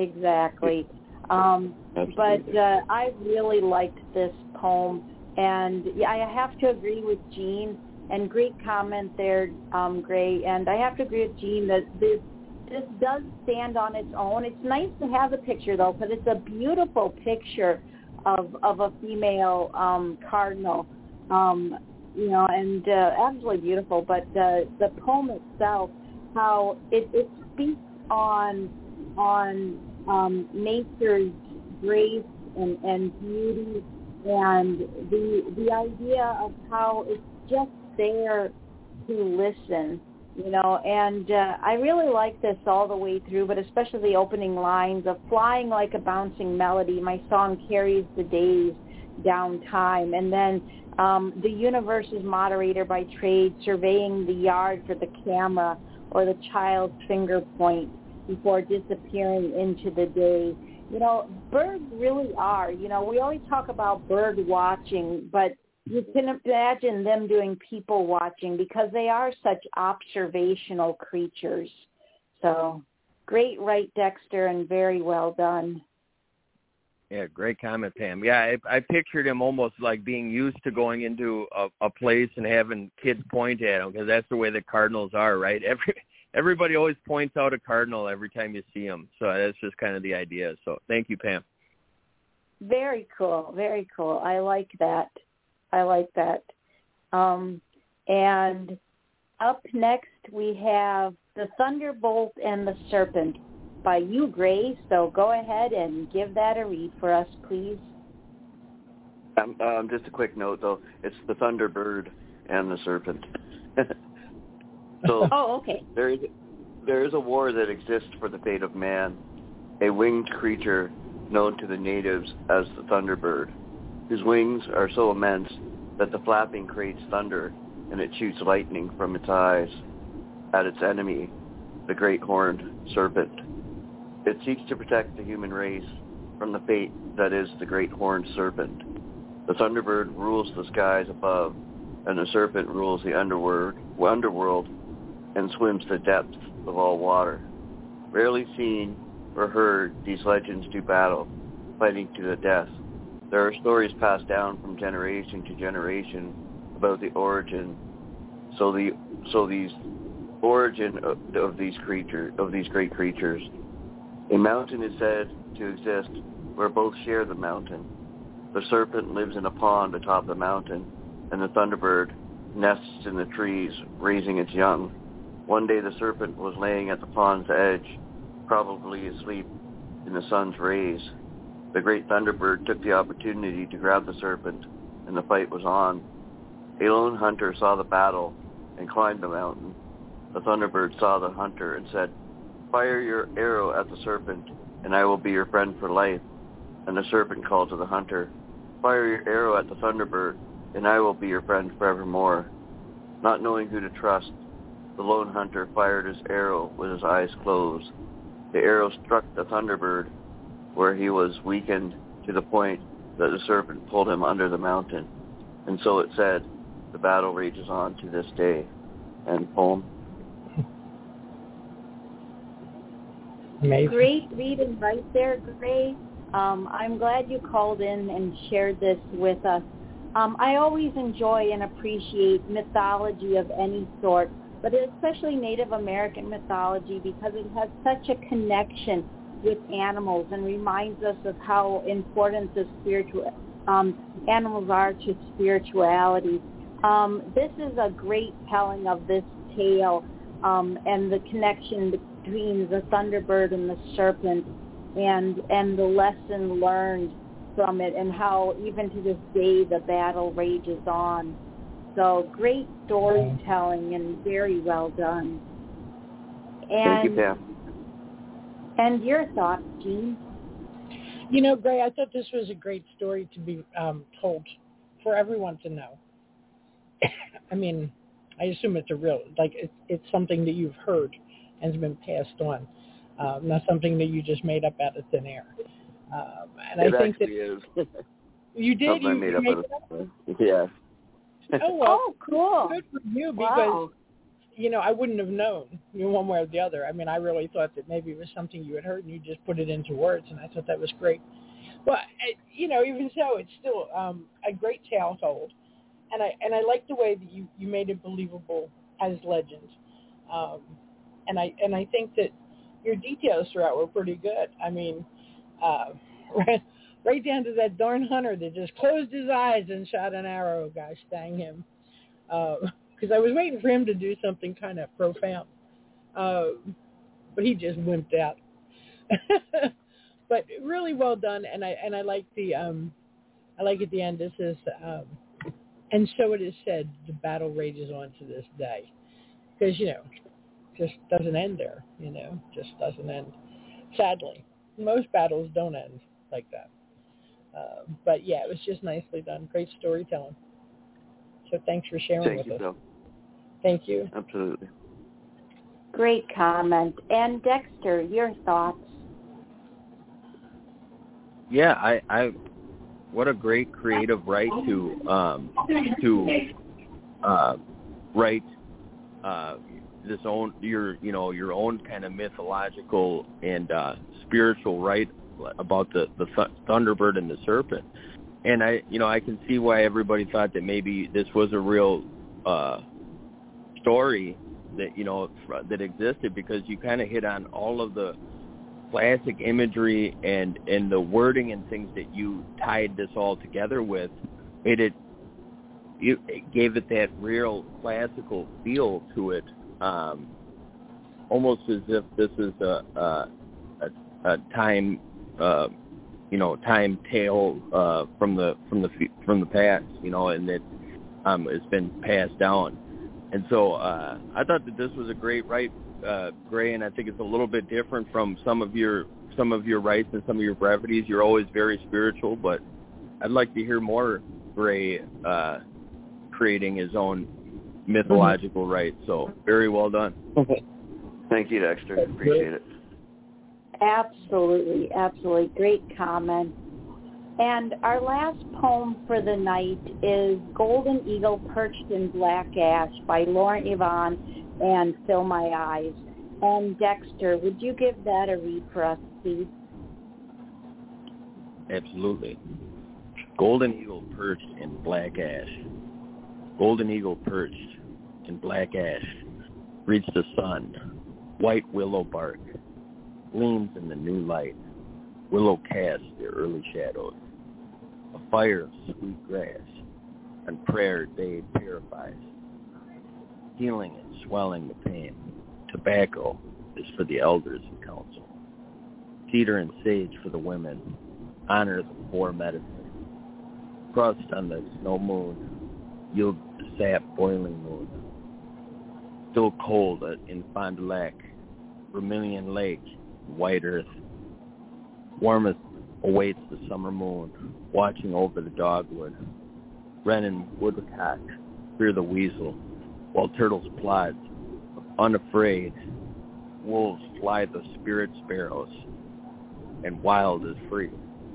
But I really liked this poem, and I have to agree with Jean. And great comment there, Gray. And I have to agree with Jean that this does stand on its own. It's nice to have the picture though, because it's a beautiful picture of a female cardinal. You know, and absolutely beautiful. But the poem itself, how it speaks on nature's grace and beauty, and the idea of how it's just there to listen, you know. And I really like this all the way through, but especially the opening lines of flying like a bouncing melody. My song carries the days down time, and then the universe's moderator by trade, surveying the yard for the camera or the child's finger point before disappearing into the day. You know, birds really are, you know, we always talk about bird watching, but you can imagine them doing people watching because they are such observational creatures. So great, Wright Dexter, and very well done. Yeah, great comment, Pam. Yeah, I pictured him almost like being used to going into a place and having kids point at him, because that's the way the Cardinals are, right? Everybody always points out a Cardinal every time you see them. So that's just kind of the idea. So thank you, Pam. Very cool. Very cool. I like that. And up next we have The Thunderbolt and the Serpent by you, Gray. So go ahead and give that a read for us, please. Just a quick note, though. It's the Thunderbird and the Serpent. So okay. There is a war that exists for the fate of man, a winged creature known to the natives as the Thunderbird, whose wings are so immense that the flapping creates thunder, and it shoots lightning from its eyes at its enemy, the great horned serpent. It seeks to protect the human race from the fate that is the great horned serpent. The Thunderbird rules the skies above, and the serpent rules the underworld and swims the depths of all water. Rarely seen or heard, these legends do battle, fighting to the death. There are stories passed down from generation to generation about the origin. So these origin of these great creatures. A mountain is said to exist where both share the mountain. The serpent lives in a pond atop the mountain, and the Thunderbird nests in the trees, raising its young. One day the serpent was laying at the pond's edge, probably asleep in the sun's rays. The great Thunderbird took the opportunity to grab the serpent, and the fight was on. A lone hunter saw the battle and climbed the mountain. The Thunderbird saw the hunter and said, "Fire your arrow at the serpent, and I will be your friend for life." And the serpent called to the hunter, "Fire your arrow at the Thunderbird, and I will be your friend forevermore." Not knowing who to trust, the lone hunter fired his arrow with his eyes closed. The arrow struck the Thunderbird, where he was weakened to the point that the serpent pulled him under the mountain. And so it said, the battle rages on to this day. End poem. Amazing. Great reading right there, Gray. I'm glad you called in and shared this with us. I always enjoy and appreciate mythology of any sort, but especially Native American mythology, because it has such a connection with animals and reminds us of how important the animals are to spirituality. This is a great telling of this tale and the connection between the Thunderbird and the serpent, and the lesson learned from it, and how even to this day the battle rages on. So great storytelling and very well done. Thank you, Pam. And your thoughts, Jean? You know, Gray, I thought this was a great story to be told for everyone to know. I mean, I assume it's it's something that you've heard and has been passed on, not something that you just made up out of thin air. And it I think actually is. You did? You made up. Yeah. Oh, well. Oh, cool. Good for you, Wow. because, I wouldn't have known, one way or the other. I mean, I really thought that maybe it was something you had heard and you just put it into words, and I thought that was great. Well, even so, it's still a great tale told. And I like the way that you made it believable as legend. And I think that your details throughout were pretty good. I mean, right down to that darn hunter that just closed his eyes and shot an arrow. Gosh dang him. Because I was waiting for him to do something kind of profound. But he just wimped out. But really well done, and I like I like at the end this is and so it is said the battle rages on to this day, because just doesn't end there, just doesn't end. Sadly, most battles don't end like that. But yeah, it was just nicely done. Great storytelling. So thanks for sharing with us. Bill. Thank you. Absolutely. Great comment. And Dexter, your thoughts? Yeah, I what a great creative right to write this own your own kind of mythological and spiritual right about the Thunderbird and the serpent. And I can see why everybody thought that maybe this was a real story that that existed, because you kind of hit on all of the classic imagery and the wording and things that you tied this all together with. It gave it that real classical feel to it, almost as if this is a time time tale from the past, and that it's been passed down. And so I thought that this was a great right, Gray, and I think it's a little bit different from some of your rights and some of your brevities. You're always very spiritual, but I'd like to hear more Gray creating his own mythological right. So very well done. Thank you, Dexter. Appreciate it. Absolutely, absolutely. Great comment. And our last poem for the night is Golden Eagle Perched in Black Ash by Lauren Yvonne and Fill My Eyes. And Dexter, would you give that a read for us, please? Absolutely. Golden Eagle perched in black ash. Golden Eagle perched in black ash. Reads the sun. White willow bark. Gleams in the new light. Willow casts their early shadows. A fire of sweet grass. And prayer day purifies. Healing and swelling the pain. Tobacco is for the elders in council. Cedar and sage for the women. Honor the four medicine. Crust on the snow moon. Yield the sap boiling moon. Still cold in Fond du Lac. Vermilion Lake. White earth. Warmest awaits the summer moon. Watching over the dogwood. Wren and woodcock fear the weasel. While turtles plod, unafraid, wolves fly the spirit sparrows, and wild and free,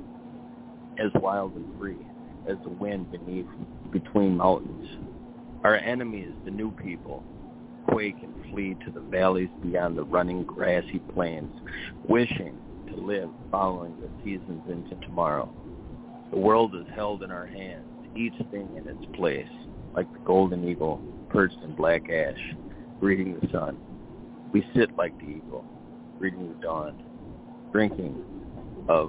as wild and free as the wind between mountains. Our enemies, the new people, quake and flee to the valleys beyond the running grassy plains, wishing to live following the seasons into tomorrow. The world is held in our hands, each thing in its place, like the golden eagle perched in black ash, greeting the sun. We sit like the eagle, greeting the dawn, drinking of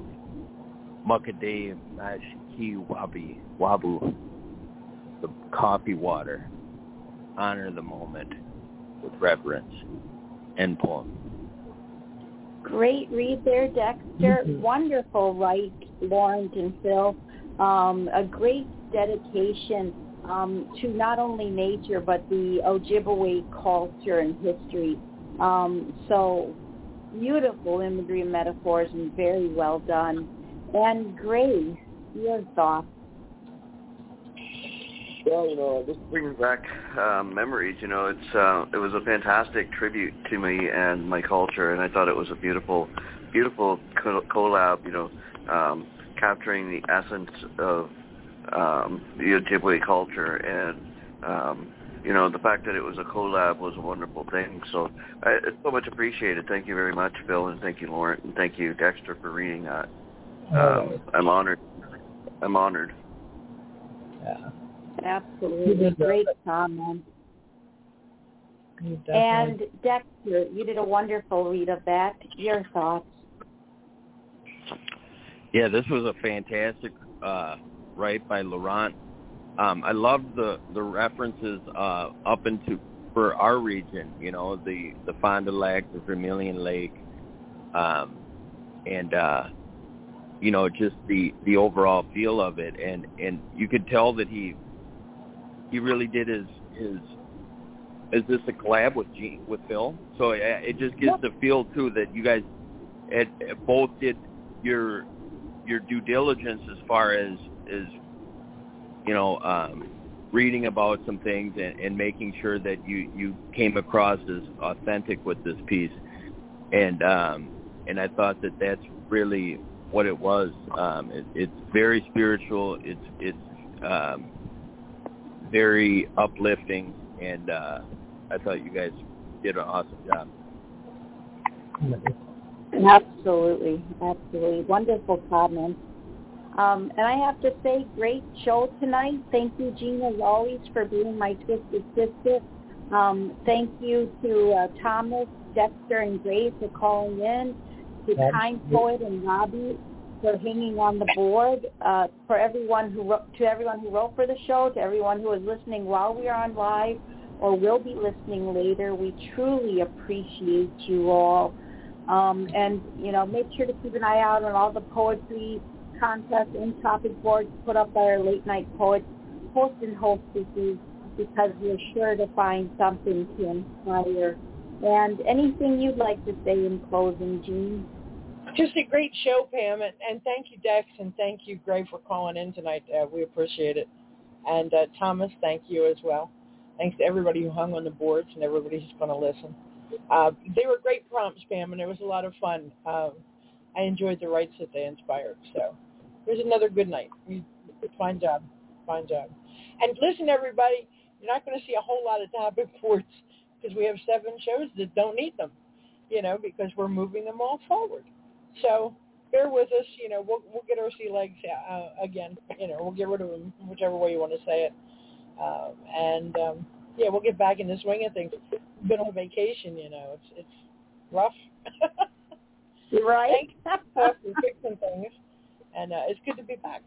Mukade Mashiki Wabu, the coffee water. Honor the moment with reverence. End poem. Great read there, Dexter. Wonderful right, Lawrence and Phil. A great dedication to not only nature but the Ojibwe culture and history. So beautiful imagery and metaphors, and very well done. And Gray, your thoughts? Well, this brings back memories. It was a fantastic tribute to me and my culture, and I thought it was a beautiful collab. Capturing the essence of the Ojibwe culture and The fact that it was a collab was a wonderful thing. So it's so much appreciated. Thank you very much, Phil, and thank you, Lauren, and thank you, Dexter, for reading that. I'm honored. Yeah. Absolutely. Great comment. And Dexter, you did a wonderful read of that. Your thoughts? Yeah, this was a fantastic write by Laurent. I loved the references up into for our region, the Fond du Lac, the Vermilion Lake, and just the overall feel of it, and you could tell that he really did his. Is this a collab with Phil? So it just gives the feel too that you guys both did your due diligence as far as reading about some things and making sure that you came across as authentic with this piece, and I thought that that's really what it was. It's very spiritual. It's very uplifting, and I thought you guys did an awesome job. Absolutely. Wonderful comment. And I have to say, great show tonight. Thank you, Jean, as always, for being my twisted sister. Thank you to Thomas, Dexter, and Grace for calling in, to Kind Poet and Robbie for hanging on the board, for everyone who wrote for the show, to everyone who is listening while we are on live or will be listening later. We truly appreciate you all. And make sure to keep an eye out on all the poetry contests and topic boards put up by our late night poets, hosts and hostesses, because we're sure to find something to inspire. And anything you'd like to say in closing, Jean? Just a great show, Pam, and thank you, Dex, and thank you, Gray, for calling in tonight. We appreciate it. And Thomas, thank you as well. Thanks to everybody who hung on the boards and everybody who's going to listen. They were great prompts, Pam, and it was a lot of fun. I enjoyed the writes that they inspired. So it was another good night. Fine job. And listen, everybody, you're not going to see a whole lot of topic boards because we have 7 shows that don't need them, because we're moving them all forward. So bear with us. We'll get our sea legs again. We'll get rid of them, whichever way you want to say it. We'll get back in the swing of things. We've been on vacation, it's rough. Right. Thanks for fixing things, and it's good to be back.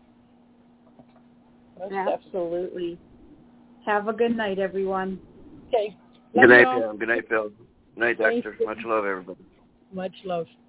Absolutely. Have a good night, everyone. Okay. Good night, Phil. Good night, Dexter. Much love, everybody. Much love.